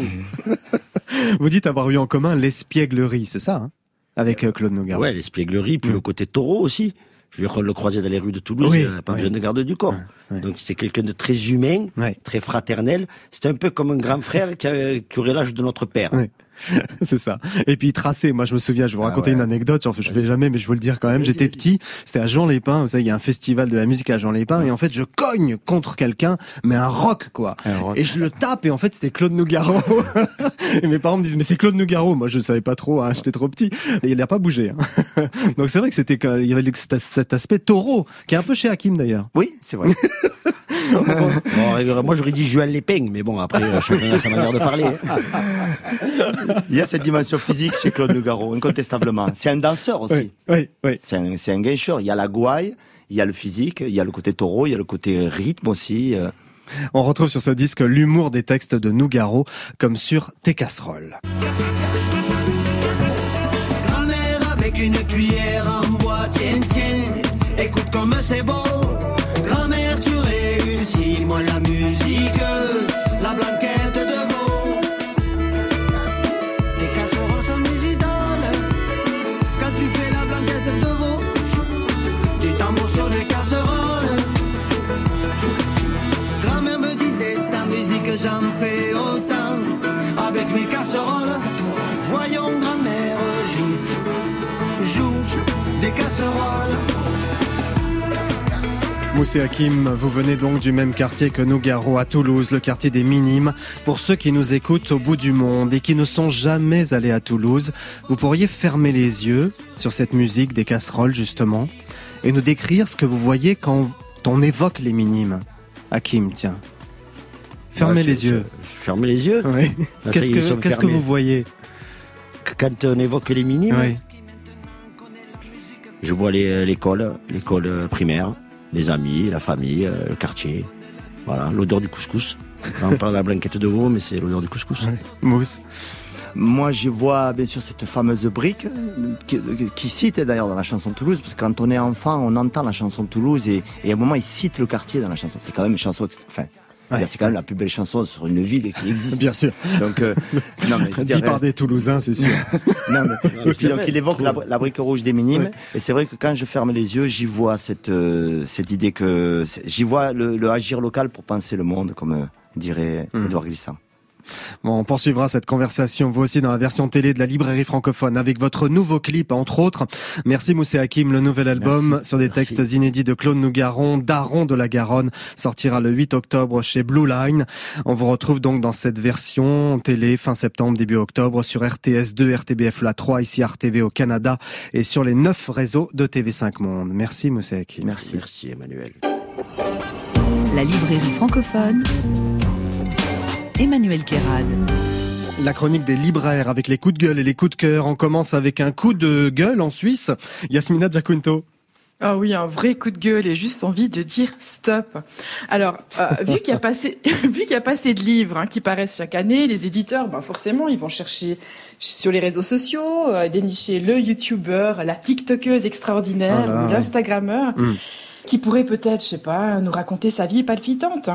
Speaker 3: Vous dites avoir eu en commun l'espièglerie, c'est ça, hein, avec euh, Claude Nougaro.
Speaker 13: Ouais, l'espièglerie, puis mmh. le côté taureau aussi. Je vais le croiser dans les rues de Toulouse, oui, euh, pas besoin oui. de garde du corps. Oui, oui. Donc c'est quelqu'un de très humain, oui. très fraternel. C'est un peu comme un grand frère qui, a, qui aurait l'âge de notre père.
Speaker 3: Oui. C'est ça. Et puis tracé, moi je me souviens, je vais vous raconter ah ouais. une anecdote, enfin, je fais jamais mais je veux le dire quand même, vas-y, j'étais vas-y. petit, c'était à Jean-Lépin, vous savez, il y a un festival de la musique à Jean-Lépin, et en fait je cogne contre quelqu'un, mais un rock quoi, un rock. Et je le tape, et en fait c'était Claude Nougaro. Et mes parents me disent, mais c'est Claude Nougaro, moi je ne savais pas trop, hein, j'étais trop petit, et il n'a pas bougé. Hein. Donc c'est vrai que c'était, il y avait cet aspect taureau, qui est un peu chez Hakim d'ailleurs.
Speaker 11: Oui, c'est vrai.
Speaker 13: Bon, moi j'aurais dit Joël Léping, mais bon après chacun a sa manière de parler.
Speaker 11: Il y a cette dimension physique chez Claude Nougaro, incontestablement. C'est un danseur aussi.
Speaker 3: Oui, oui, oui.
Speaker 11: C'est un, c'est un guincheur. Il y a la gouaille, il y a le physique, il y a le côté taureau, il y a le côté rythme aussi.
Speaker 3: On retrouve sur ce disque l'humour des textes de Nougaro, comme sur Tes casseroles.
Speaker 12: Grand-mère avec une cuillère en bois, tiens, tiens, écoute comme c'est beau. Grand-mère, tu réussis, moi la musique, la blanquette de veau. Tes casseroles sont mes idoles. Quand tu fais la blanquette de veau, du tambour sur les casseroles. Grand-mère me disait, ta musique j'en fais autant. Avec mes casseroles, voyons grand-mère joue, joue des casseroles.
Speaker 3: Moussé Hakim, vous venez donc du même quartier que Nougaro à Toulouse, le quartier des Minimes. Pour ceux qui nous écoutent au bout du monde et qui ne sont jamais allés à Toulouse, vous pourriez fermer les yeux sur cette musique des casseroles justement et nous décrire ce que vous voyez quand on évoque les Minimes. Hakim, tiens. Fermez ouais, les je, yeux.
Speaker 13: Je, fermez les yeux.
Speaker 3: Oui. Ah, qu'est-ce que, qu'est-ce que vous voyez
Speaker 13: quand on évoque les Minimes?
Speaker 3: Oui.
Speaker 13: Je vois les, l'école, l'école primaire, les amis, la famille, le quartier. Voilà, l'odeur du couscous. On parle de la blanquette de veau, mais c'est l'odeur du couscous.
Speaker 3: Ouais. Mousse.
Speaker 11: Moi, je vois bien sûr cette fameuse brique qui, qui cite d'ailleurs dans la chanson de Toulouse, parce que quand on est enfant, on entend la chanson de Toulouse et, et à un moment, il cite le quartier dans la chanson. C'est quand même une chanson, enfin, ouais. C'est quand même la plus belle chanson sur une ville qui existe.
Speaker 3: Bien sûr.
Speaker 11: Donc, euh, non, mais,
Speaker 3: dit par des Toulousains, c'est sûr.
Speaker 11: non, mais, et puis, donc, il évoque la, la brique rouge des Minimes. Ouais. Et c'est vrai que quand je ferme les yeux, j'y vois cette, euh, cette idée que, j'y vois le, le agir local pour penser le monde, comme euh, dirait mmh. Édouard Glissant.
Speaker 3: Bon, on poursuivra cette conversation, vous aussi, dans la version télé de la librairie francophone, avec votre nouveau clip, entre autres. Merci Moussé Hakim, le nouvel album Merci. sur des Merci. textes inédits de Claude Nougaron, Daron de la Garonne, sortira le huit octobre chez Blue Line. On vous retrouve donc dans cette version télé fin septembre, début octobre, sur R T S deux, R T B F La trois, ici R T V au Canada, et sur les neuf réseaux de T V cinq Monde. Merci Moussé Hakim.
Speaker 11: Merci.
Speaker 13: Merci Emmanuel.
Speaker 2: La librairie francophone, Emmanuel Kérad.
Speaker 3: La chronique des libraires avec les coups de gueule et les coups de cœur. On commence avec un coup de gueule en Suisse. Yasmina Giaquinto.
Speaker 4: Ah oui, un vrai coup de gueule et juste envie de dire stop. Alors, euh, vu qu'il y a passé, vu qu'il y a passé de livres hein, qui paraissent chaque année, les éditeurs, ben forcément, ils vont chercher sur les réseaux sociaux, euh, dénicher le youtubeur, la tiktokeuse extraordinaire, oh là, ou l'instagrammeur. Mmh. qui pourrait peut-être, je sais pas, nous raconter sa vie palpitante.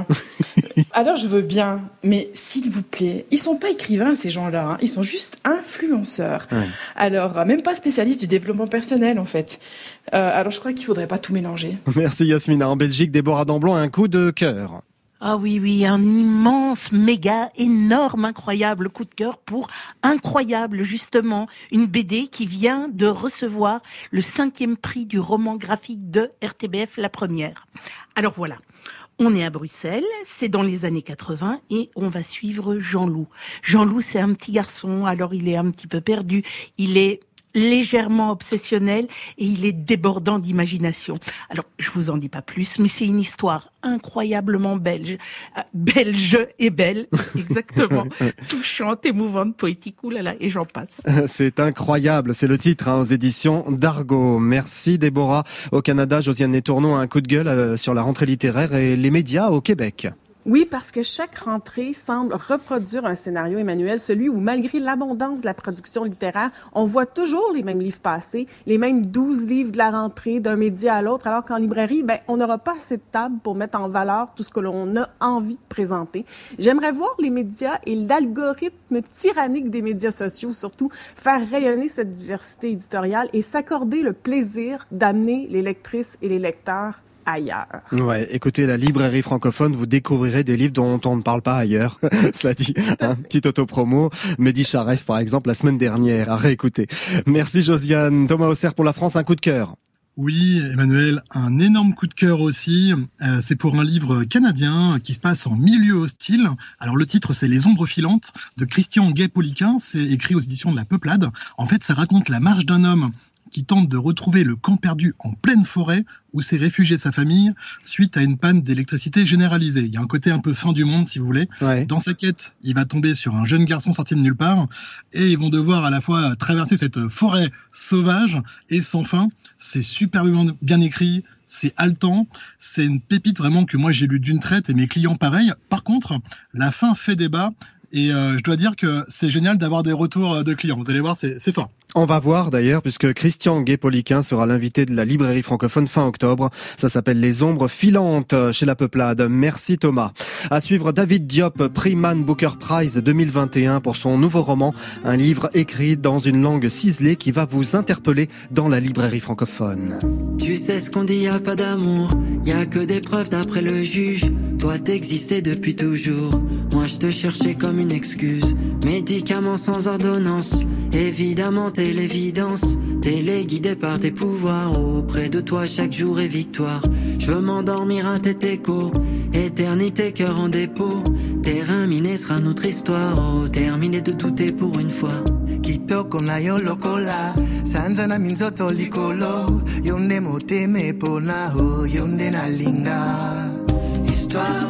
Speaker 4: Alors je veux bien, mais s'il vous plaît, ils sont pas écrivains ces gens-là, hein. Ils sont juste influenceurs. Ouais. Alors même pas spécialistes du développement personnel en fait. Euh, alors je crois qu'il faudrait pas tout mélanger.
Speaker 3: Merci Yasmina. En Belgique, Déborah Damblon a un coup de cœur.
Speaker 6: Ah oui, oui, un immense, méga, énorme, incroyable coup de cœur pour Incroyable, justement, une B D qui vient de recevoir le cinquième prix du roman graphique de R T B F La Première. Alors voilà, on est à Bruxelles, c'est dans les années quatre-vingts et on va suivre Jean-Loup. Jean-Loup, c'est un petit garçon, alors il est un petit peu perdu, il est légèrement obsessionnel et il est débordant d'imagination. Alors, je vous en dis pas plus, mais c'est une histoire incroyablement belge, euh, belge et belle, exactement, touchante, émouvante, poétique, oulala, et j'en passe.
Speaker 3: C'est incroyable, c'est le titre hein, aux éditions d'Argo. Merci Déborah. Au Canada, Josiane Letourneau a un coup de gueule euh, sur la rentrée littéraire et les médias au Québec.
Speaker 7: Oui, parce que chaque rentrée semble reproduire un scénario, Emmanuel, celui où, malgré l'abondance de la production littéraire, on voit toujours les mêmes livres passer, les mêmes douze livres de la rentrée d'un média à l'autre, alors qu'en librairie, ben, on n'aura pas assez de table pour mettre en valeur tout ce que l'on a envie de présenter. J'aimerais voir les médias et l'algorithme tyrannique des médias sociaux, surtout, faire rayonner cette diversité éditoriale et s'accorder le plaisir d'amener les lectrices et les lecteurs ailleurs.
Speaker 3: Ouais, écoutez, la librairie francophone, vous découvrirez des livres dont on ne parle pas ailleurs. Cela dit, un petit autopromo. Mehdi Charef, par exemple, la semaine dernière, à réécouter. Merci Josiane. Thomas Auxerre pour la France, un coup de cœur.
Speaker 5: Oui, Emmanuel, un énorme coup de cœur aussi. Euh, c'est pour un livre canadien qui se passe en milieu hostile. Alors le titre, c'est Les Ombres filantes de Christian Gay-Poliquin. C'est écrit aux éditions de La Peuplade. En fait, ça raconte la marche d'un homme qui tente de retrouver le camp perdu en pleine forêt où s'est réfugié sa famille suite à une panne d'électricité généralisée. Il y a un côté un peu fin du monde, si vous voulez. Ouais. Dans sa quête, il va tomber sur un jeune garçon sorti de nulle part et ils vont devoir à la fois traverser cette forêt sauvage et sans fin. C'est super bien écrit, c'est haletant, c'est une pépite vraiment que moi j'ai lu d'une traite et mes clients pareil. Par contre, la fin fait débat. Et euh, je dois dire que c'est génial d'avoir des retours de clients. Vous allez voir, c'est, c'est fort.
Speaker 3: On va voir d'ailleurs, puisque Christian Gay-Poliquin sera l'invité de la librairie francophone fin octobre. Ça s'appelle Les Ombres filantes chez La Peuplade. Merci Thomas. À suivre David Diop, prix Man Booker Prize deux mille vingt et un pour son nouveau roman. Un livre écrit dans une langue ciselée qui va vous interpeller dans la librairie francophone.
Speaker 14: Tu sais ce qu'on dit, y a pas d'amour. Y a que des preuves d'après le juge. Toi t'existais depuis toujours. Moi je te cherchais comme une excuse. Médicaments sans ordonnance. Évidemment t'es l'évidence. Téléguidé par tes pouvoirs. Auprès de toi chaque jour est victoire. Je veux m'endormir à tes échos. Éternité cœur en dépôt. Terrain miné sera notre histoire. Oh, terminé de douter pour une fois.
Speaker 15: Kitoko na yo lokola Sanza na minzoto likolo Yonde moteme pona ho Yonde na linga.
Speaker 14: Histoire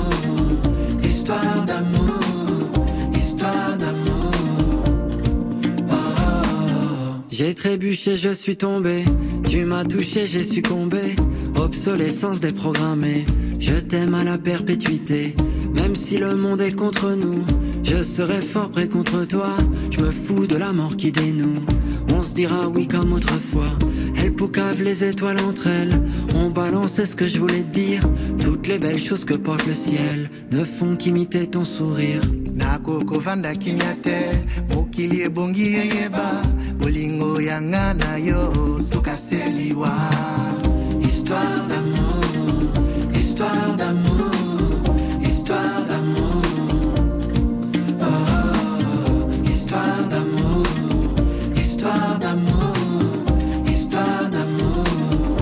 Speaker 14: d'amour, histoire d'amour, histoire d'amour. Oh, J'ai trébuché, je suis tombé. Tu m'as touché, j'ai succombé. Obsolescence déprogrammée. Je t'aime à la perpétuité. Même si le monde est contre nous, je serai fort près contre toi. Je me fous de la mort qui dénoue. On se dira oui comme autrefois. Elle poucave les étoiles entre elles. On balançait ce que je voulais te dire. Toutes les belles choses que porte le ciel ne font qu'imiter ton sourire.
Speaker 15: Nako kovanda kinyate, mokili ebongi yeba, bolingo yanga na yo, sukaseliwa.
Speaker 14: Histoire d'amour, histoire d'amour, histoire d'amour. Oh, histoire d'amour, histoire d'amour, histoire d'amour.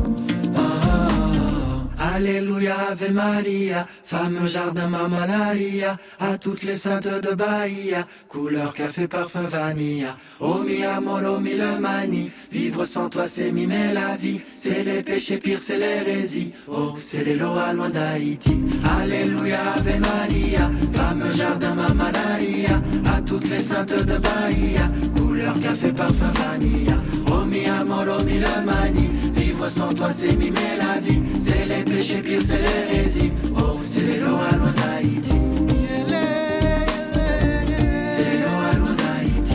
Speaker 14: Oh, alléluia, Ave Maria, fameux jardin Mamalaria, à toutes les saintes de Bahia, couleur café, parfum vanille. Oh mi amor, oh mi le mani, vivre sans toi c'est mimer la vie, c'est les péchés pires, c'est l'hérésie, oh c'est les lois loin d'Haïti. Alléluia, Ave Maria, fameux jardin Mamalaria, à toutes les saintes de Bahia, couleur café, parfum vanille. Oh mi amor, oh mi le mani, vivre sans toi c'est mimer la vie, c'est les péchés pires, c'est l'hérésie, oh c'est les lois loin d'Haïti. C'est les lois loin d'Haïti.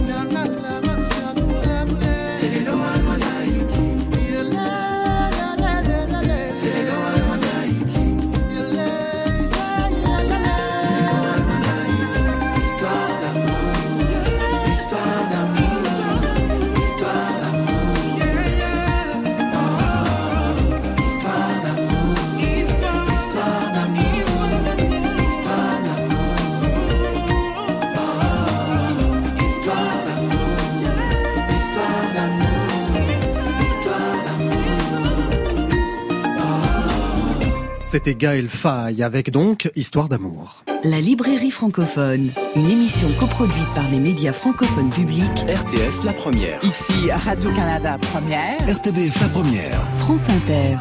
Speaker 14: C'est les lois loin d'Haïti. C'est les lois loin d'Haïti. C'est les lois loin d'Haïti. Histoire d'amour, histoire d'amour, histoire d'amour. Oh, histoire d'amour, histoire d'amour.
Speaker 3: C'était Gaël Faye avec donc Histoire d'amour.
Speaker 2: La librairie francophone, une émission coproduite par les médias francophones publics.
Speaker 1: R T S La Première.
Speaker 16: Ici Radio-Canada Première.
Speaker 1: R T B F La Première.
Speaker 2: France Inter.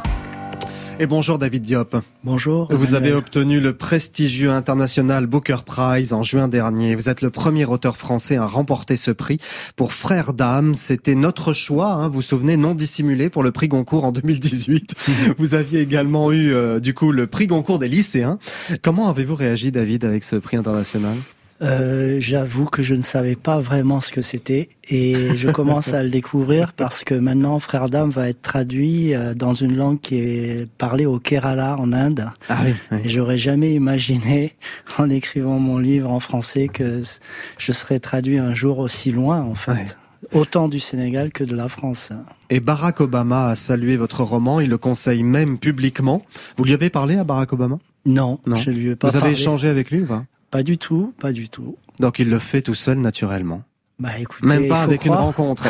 Speaker 3: Et bonjour David Diop.
Speaker 17: Bonjour.
Speaker 3: Vous avez obtenu le prestigieux International Booker Prize en juin dernier. Vous êtes le premier auteur français à remporter ce prix. Pour Frères d'âme, c'était notre choix, hein, vous vous souvenez, non dissimulé pour le prix Goncourt en deux mille dix-huit. Vous aviez également eu euh, du coup le prix Goncourt des lycéens. Comment avez-vous réagi David avec ce prix international ?
Speaker 17: Euh, j'avoue que je ne savais pas vraiment ce que c'était et je commence à le découvrir parce que maintenant Frères d'âme va être traduit dans une langue qui est parlée au Kerala en Inde.
Speaker 3: Ah oui, oui.
Speaker 17: Et j'aurais jamais imaginé en écrivant mon livre en français que je serais traduit un jour aussi loin en fait. Ouais. Autant du Sénégal que de la France.
Speaker 3: Et Barack Obama a salué votre roman, il le conseille même publiquement. Vous lui avez parlé à Barack Obama ?
Speaker 17: Non, non, je lui ai pas
Speaker 3: Vous avez
Speaker 17: parlé.
Speaker 3: échangé avec lui ou pas ?
Speaker 17: Pas du tout, pas du tout.
Speaker 3: Donc il le fait tout seul naturellement.
Speaker 17: Bah écoutez,
Speaker 3: même pas avec
Speaker 17: croire,
Speaker 3: une rencontre.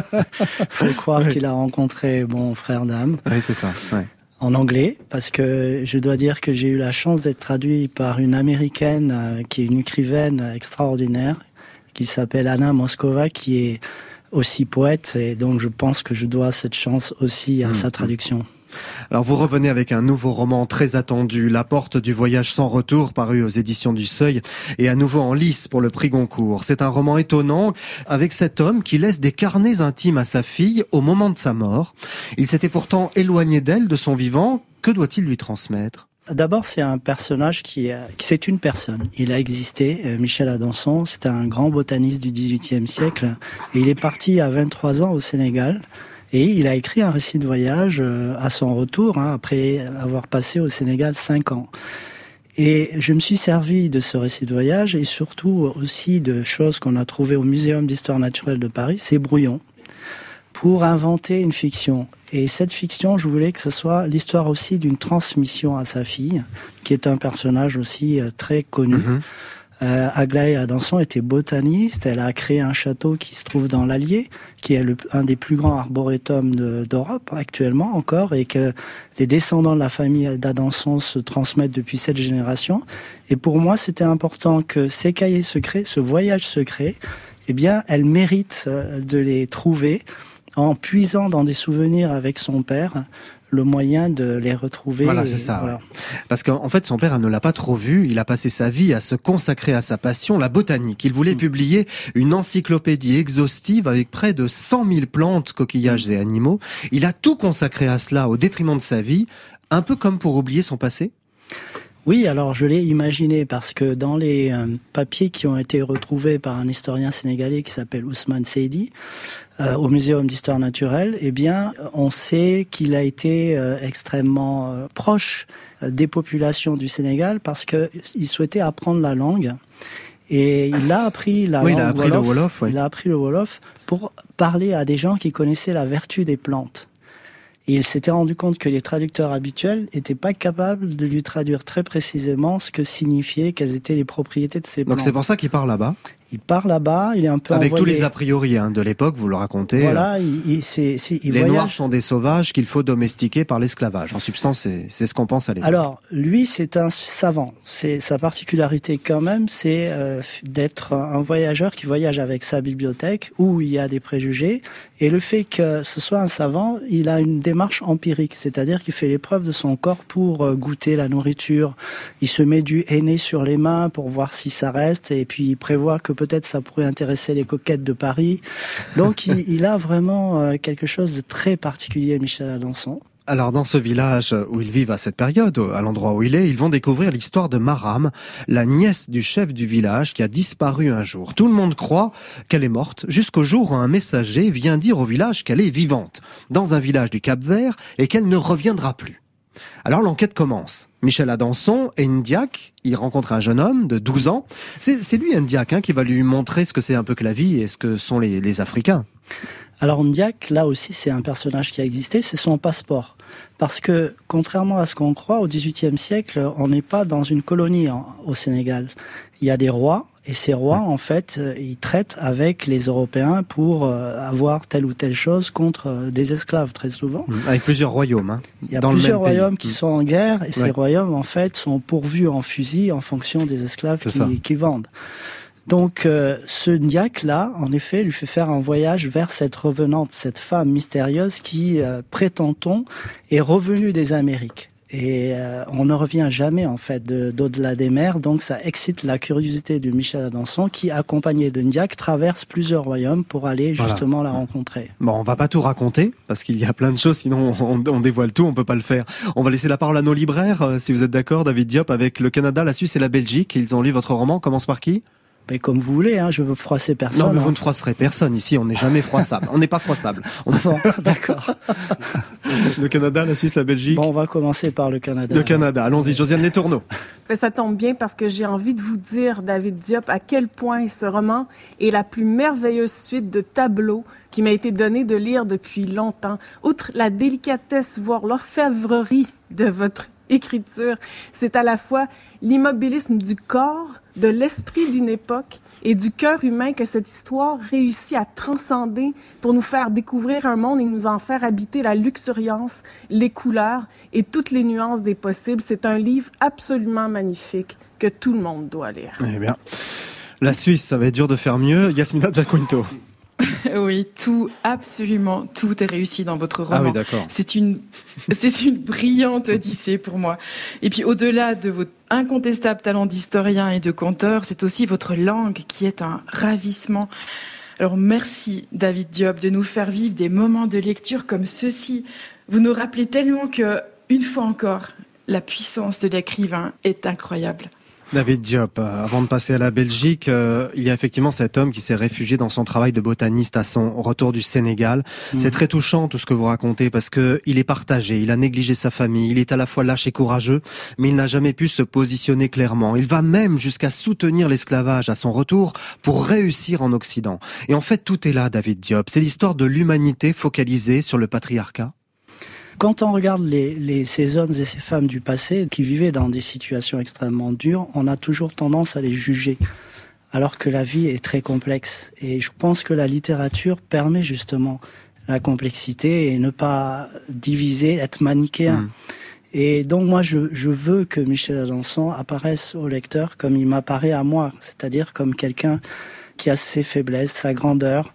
Speaker 17: faut croire
Speaker 3: oui.
Speaker 17: qu'il a rencontré bon Frères d'âme.
Speaker 3: Oui, c'est ça. Ouais.
Speaker 17: En anglais, parce que je dois dire que j'ai eu la chance d'être traduit par une américaine euh, qui est une écrivaine extraordinaire, qui s'appelle Anna Moskova, qui est aussi poète, et donc je pense que je dois cette chance aussi à mmh. sa traduction.
Speaker 3: Alors vous revenez avec un nouveau roman très attendu, La Porte du voyage sans retour, paru aux éditions du Seuil, et à nouveau en lice pour le prix Goncourt. C'est un roman étonnant, avec cet homme qui laisse des carnets intimes à sa fille au moment de sa mort. Il s'était pourtant éloigné d'elle de son vivant. Que doit-il lui transmettre ?
Speaker 17: D'abord, c'est un personnage qui, qui c'est une personne. Il a existé, euh, Michel Adanson, c'était un grand botaniste du dix-huitième siècle, et il est parti à vingt-trois ans au Sénégal. Et il a écrit un récit de voyage euh, à son retour, hein, après avoir passé au Sénégal cinq ans. Et je me suis servi de ce récit de voyage et surtout aussi de choses qu'on a trouvées au Muséum d'Histoire Naturelle de Paris, ces brouillons, pour inventer une fiction. Et cette fiction, je voulais que ce soit l'histoire aussi d'une transmission à sa fille, qui est un personnage aussi euh, très connu. Mmh. Euh, Aglaé Adanson était botaniste, elle a créé un château qui se trouve dans l'Allier, qui est le, un des plus grands arboretums de, d'Europe actuellement encore, et que les descendants de la famille d'Adanson se transmettent depuis cette génération. Et pour moi, c'était important que ces cahiers secrets, ce voyage secret, eh bien, elle mérite de les trouver en puisant dans des souvenirs avec son père. le moyen de les retrouver.
Speaker 3: Voilà, c'est
Speaker 17: et,
Speaker 3: ça.
Speaker 17: Voilà.
Speaker 3: Ouais. Parce qu'en fait, son père elle ne l'a pas trop vu. Il a passé sa vie à se consacrer à sa passion, la botanique. Il voulait mmh. publier une encyclopédie exhaustive avec près de cent mille plantes, coquillages mmh. et animaux. Il a tout consacré à cela au détriment de sa vie, un peu comme pour oublier son passé.
Speaker 17: Oui, alors je l'ai imaginé parce que dans les euh, papiers qui ont été retrouvés par un historien sénégalais qui s'appelle Ousmane Seydi euh, au Muséum d'histoire naturelle, eh bien, on sait qu'il a été euh, extrêmement euh, proche euh, des populations du Sénégal parce que il souhaitait apprendre la langue. Et il a appris la
Speaker 3: oui,
Speaker 17: langue
Speaker 3: il a appris
Speaker 17: Wolof,
Speaker 3: le Wolof. Oui.
Speaker 17: Il a appris le Wolof pour parler à des gens qui connaissaient la vertu des plantes. Et il s'était rendu compte que les traducteurs habituels n'étaient pas capables de lui traduire très précisément ce que signifiaient, quelles étaient les propriétés de ces plantes.
Speaker 3: Donc c'est pour ça qu'il part là-bas.
Speaker 17: Il part là-bas, il est un peu
Speaker 3: avec
Speaker 17: envoyé...
Speaker 3: tous les a priori hein, de l'époque, vous le racontez.
Speaker 17: Voilà, il, il, c'est, c'est, il
Speaker 3: les
Speaker 17: voyage...
Speaker 3: Noirs sont des sauvages qu'il faut domestiquer par l'esclavage. En substance, c'est, c'est ce qu'on pense à l'époque.
Speaker 17: Alors, lui, c'est un savant. C'est sa particularité quand même, c'est euh, d'être un voyageur qui voyage avec sa bibliothèque où il y a des préjugés. Et le fait que ce soit un savant, il a une démarche empirique, c'est-à-dire qu'il fait l'épreuve de son corps pour euh, goûter la nourriture. Il se met du henné sur les mains pour voir si ça reste, et puis il prévoit que peut-être ça pourrait intéresser les coquettes de Paris. Donc il, il a vraiment euh, quelque chose de très particulier, Michel Adanson.
Speaker 3: Alors dans ce village où ils vivent à cette période, à l'endroit où il est, ils vont découvrir l'histoire de Maram, la nièce du chef du village qui a disparu un jour. Tout le monde croit qu'elle est morte jusqu'au jour où un messager vient dire au village qu'elle est vivante, dans un village du Cap-Vert, et qu'elle ne reviendra plus. Alors l'enquête commence. Michel Adanson est Ndiak, il rencontre un jeune homme de douze ans. C'est, c'est lui Ndiak hein, qui va lui montrer ce que c'est un peu que la vie et ce que sont les, les Africains.
Speaker 17: Alors Ndiak, là aussi, c'est un personnage qui a existé, c'est son passeport. Parce que, contrairement à ce qu'on croit, au dix-huitième siècle, on n'est pas dans une colonie en, au Sénégal. Il y a des rois, et ces rois, en fait, ils traitent avec les Européens pour euh, avoir telle ou telle chose contre euh, des esclaves, très souvent.
Speaker 3: Avec plusieurs royaumes. Hein,
Speaker 17: Il y a
Speaker 3: dans
Speaker 17: plusieurs
Speaker 3: le même
Speaker 17: royaumes
Speaker 3: pays.
Speaker 17: qui sont en guerre, et
Speaker 3: ouais.
Speaker 17: ces royaumes, en fait, sont pourvus en fusils en fonction des esclaves qui, qui vendent. Donc, euh, ce Ndiak-là, en effet, lui fait faire un voyage vers cette revenante, cette femme mystérieuse qui, euh, prétend-on, est revenue des Amériques. Et euh, on ne revient jamais, en fait, de, d'au-delà des mers. Donc, ça excite la curiosité de Michel Adanson, qui, accompagné de Ndiak, traverse plusieurs royaumes pour aller justement voilà. la rencontrer.
Speaker 3: Bon, on va pas tout raconter, parce qu'il y a plein de choses, sinon on, on dévoile tout, on peut pas le faire. On va laisser la parole à nos libraires, euh, si vous êtes d'accord, David Diop, avec le Canada, la Suisse et la Belgique. Ils ont lu votre roman. On commence par qui ?
Speaker 17: Mais comme vous voulez, hein, je veux froisser personne.
Speaker 3: Non, mais
Speaker 17: hein.
Speaker 3: vous ne froisserez personne ici, on n'est jamais froissable. On n'est pas froissable. On...
Speaker 17: Bon, d'accord.
Speaker 3: Le Canada, la Suisse, la Belgique.
Speaker 17: Bon, on va commencer par le Canada.
Speaker 3: Le Canada, allons-y, Josiane Letourneau.
Speaker 7: Ben, ça tombe bien parce que j'ai envie de vous dire, David Diop, à quel point ce roman est la plus merveilleuse suite de tableaux qui m'a été donnée de lire depuis longtemps. Outre la délicatesse, voire l'orfèvrerie de votre écriture, c'est à la fois l'immobilisme du corps, de l'esprit d'une époque et du cœur humain que cette histoire réussit à transcender pour nous faire découvrir un monde et nous en faire habiter la luxuriance, les couleurs et toutes les nuances des possibles. C'est un livre absolument magnifique que tout le monde doit lire.
Speaker 3: Eh bien, la Suisse, ça va être dur de faire mieux. Yasmina Giaquinto.
Speaker 4: Oui, tout, absolument, tout est réussi dans votre roman.
Speaker 3: Ah oui, d'accord.
Speaker 4: C'est une, c'est une brillante odyssée pour moi. Et puis, au-delà de votre incontestable talent d'historien et de conteur, c'est aussi votre langue qui est un ravissement. Alors, merci, David Diop, de nous faire vivre des moments de lecture comme ceux-ci. Vous nous rappelez tellement que, une fois encore, la puissance de l'écrivain est incroyable.
Speaker 3: David Diop, euh, avant de passer à la Belgique, euh, il y a effectivement cet homme qui s'est réfugié dans son travail de botaniste à son retour du Sénégal. Mmh. C'est très touchant tout ce que vous racontez parce que il est partagé, il a négligé sa famille, il est à la fois lâche et courageux, mais il n'a jamais pu se positionner clairement. Il va même jusqu'à soutenir l'esclavage à son retour pour réussir en Occident. Et en fait, tout est là, David Diop. C'est l'histoire de l'humanité focalisée sur le patriarcat.
Speaker 17: Quand on regarde les, les, ces hommes et ces femmes du passé qui vivaient dans des situations extrêmement dures, on a toujours tendance à les juger, alors que la vie est très complexe. Et je pense que la littérature permet justement la complexité et ne pas diviser, être manichéen. Mmh. Et donc moi, je, je veux que Michel Adanson apparaisse au lecteur comme il m'apparaît à moi, c'est-à-dire comme quelqu'un qui a ses faiblesses, sa grandeur,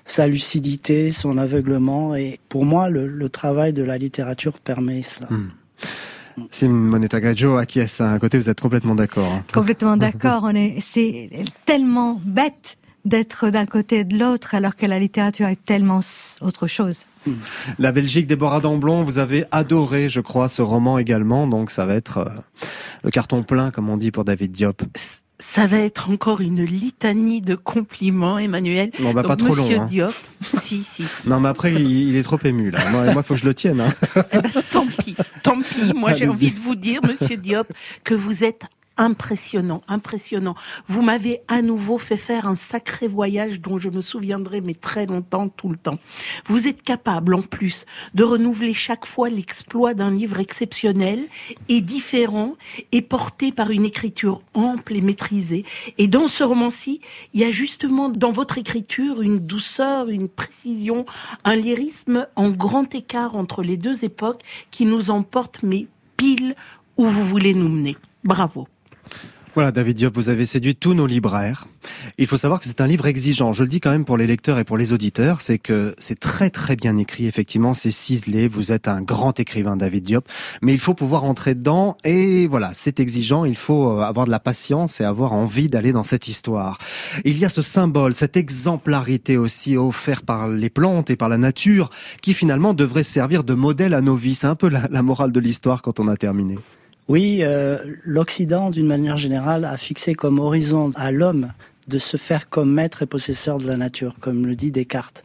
Speaker 17: sa lucidité, son aveuglement. Et pour moi, le, le travail de la littérature permet cela.
Speaker 3: Mmh. Simone Moneta-Greggio acquiesce. À un côté, vous êtes complètement d'accord. Hein.
Speaker 9: Complètement d'accord. On est, c'est tellement bête d'être d'un côté et de l'autre, alors que la littérature est tellement autre chose.
Speaker 3: La Belgique, Déborah Damblon, vous avez adoré, je crois, ce roman également, donc ça va être euh, le carton plein, comme on dit, pour David Diop.
Speaker 6: Ça va être encore une litanie de compliments, Emmanuel.
Speaker 3: Bon, bah,
Speaker 6: donc,
Speaker 3: pas trop
Speaker 6: Monsieur
Speaker 3: long. Hein.
Speaker 6: Diop, si, si.
Speaker 3: Non, mais après, il, il est trop ému, là. Moi, il faut que je le tienne. Hein.
Speaker 6: Eh ben, tant pis, tant pis. Moi, j'ai
Speaker 3: Allez-y.
Speaker 6: envie de vous dire, Monsieur Diop, que vous êtes impressionnant, impressionnant. Vous m'avez à nouveau fait faire un sacré voyage dont je me souviendrai, mais très longtemps, tout le temps. Vous êtes capable, en plus, de renouveler chaque fois l'exploit d'un livre exceptionnel et différent et porté par une écriture ample et maîtrisée. Et dans ce roman-ci, il y a justement dans votre écriture une douceur, une précision, un lyrisme en grand écart entre les deux époques qui nous emporte, mais pile où vous voulez nous mener. Bravo.
Speaker 3: Voilà, David Diop, vous avez séduit tous nos libraires. Il faut savoir que c'est un livre exigeant. Je le dis quand même pour les lecteurs et pour les auditeurs, c'est que c'est très très bien écrit, effectivement, c'est ciselé. Vous êtes un grand écrivain, David Diop, mais il faut pouvoir entrer dedans et voilà, c'est exigeant. Il faut avoir de la patience et avoir envie d'aller dans cette histoire. Il y a ce symbole, cette exemplarité aussi offerte par les plantes et par la nature qui finalement devrait servir de modèle à nos vies. C'est un peu la, la morale de l'histoire quand on a terminé.
Speaker 17: Oui, euh, l'Occident, d'une manière générale, a fixé comme horizon à l'homme de se faire comme maître et possesseur de la nature, comme le dit Descartes.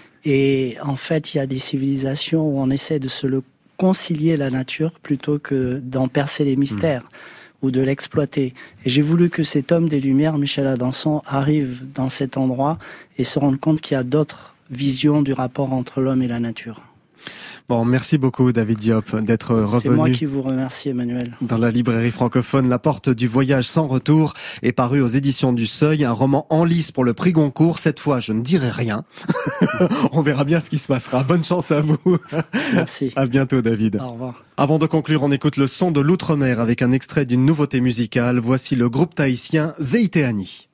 Speaker 17: Et en fait, il y a des civilisations où on essaie de se le concilier, la nature, plutôt que d'en percer les mystères mmh. ou de l'exploiter. Et j'ai voulu que cet homme des Lumières, Michel Adanson, arrive dans cet endroit et se rende compte qu'il y a d'autres visions du rapport entre l'homme et la nature.
Speaker 3: Bon, merci beaucoup David Diop d'être revenu.
Speaker 17: C'est moi qui vous remercie, Emmanuel.
Speaker 3: Dans la librairie francophone, La Porte du Voyage sans retour est paru aux éditions du Seuil, un roman en lice pour le prix Goncourt. Cette fois, je ne dirai rien. On verra bien ce qui se passera. Bonne chance à vous.
Speaker 17: Merci.
Speaker 3: À bientôt, David.
Speaker 17: Au revoir.
Speaker 3: Avant de conclure, on écoute le son de l'Outre-mer avec un extrait d'une nouveauté musicale. Voici le groupe tahitien Veiteani.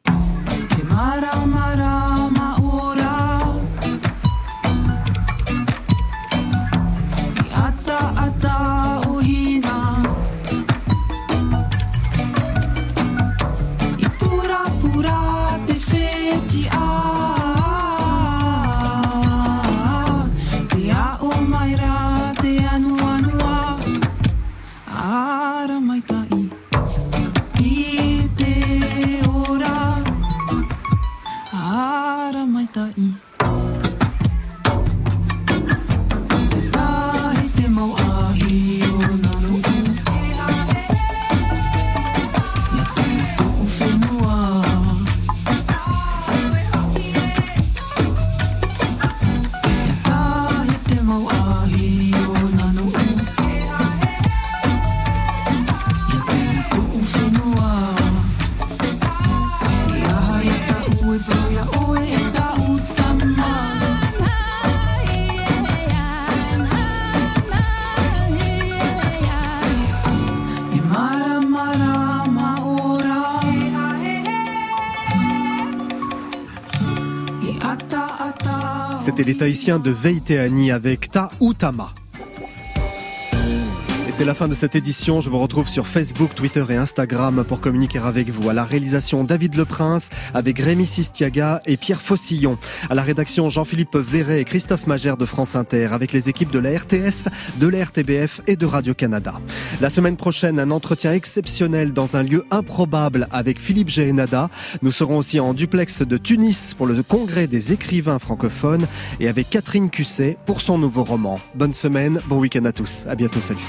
Speaker 3: C'était les Tahitiens de Veiteani avec Ta Utama. Et c'est la fin de cette édition. Je vous retrouve sur Facebook, Twitter et Instagram pour communiquer avec vous. À la réalisation, David Leprince avec Rémi Sistiaga et Pierre Faucillon. À la rédaction, Jean-Philippe Verret et Christophe Magère de France Inter avec les équipes de la R T S, de la R T B F et de Radio-Canada. La semaine prochaine, un entretien exceptionnel dans un lieu improbable avec Philippe Gehenada. Nous serons aussi en duplex de Tunis pour le congrès des écrivains francophones et avec Catherine Cusset pour son nouveau roman. Bonne semaine, bon week-end à tous. À bientôt, salut.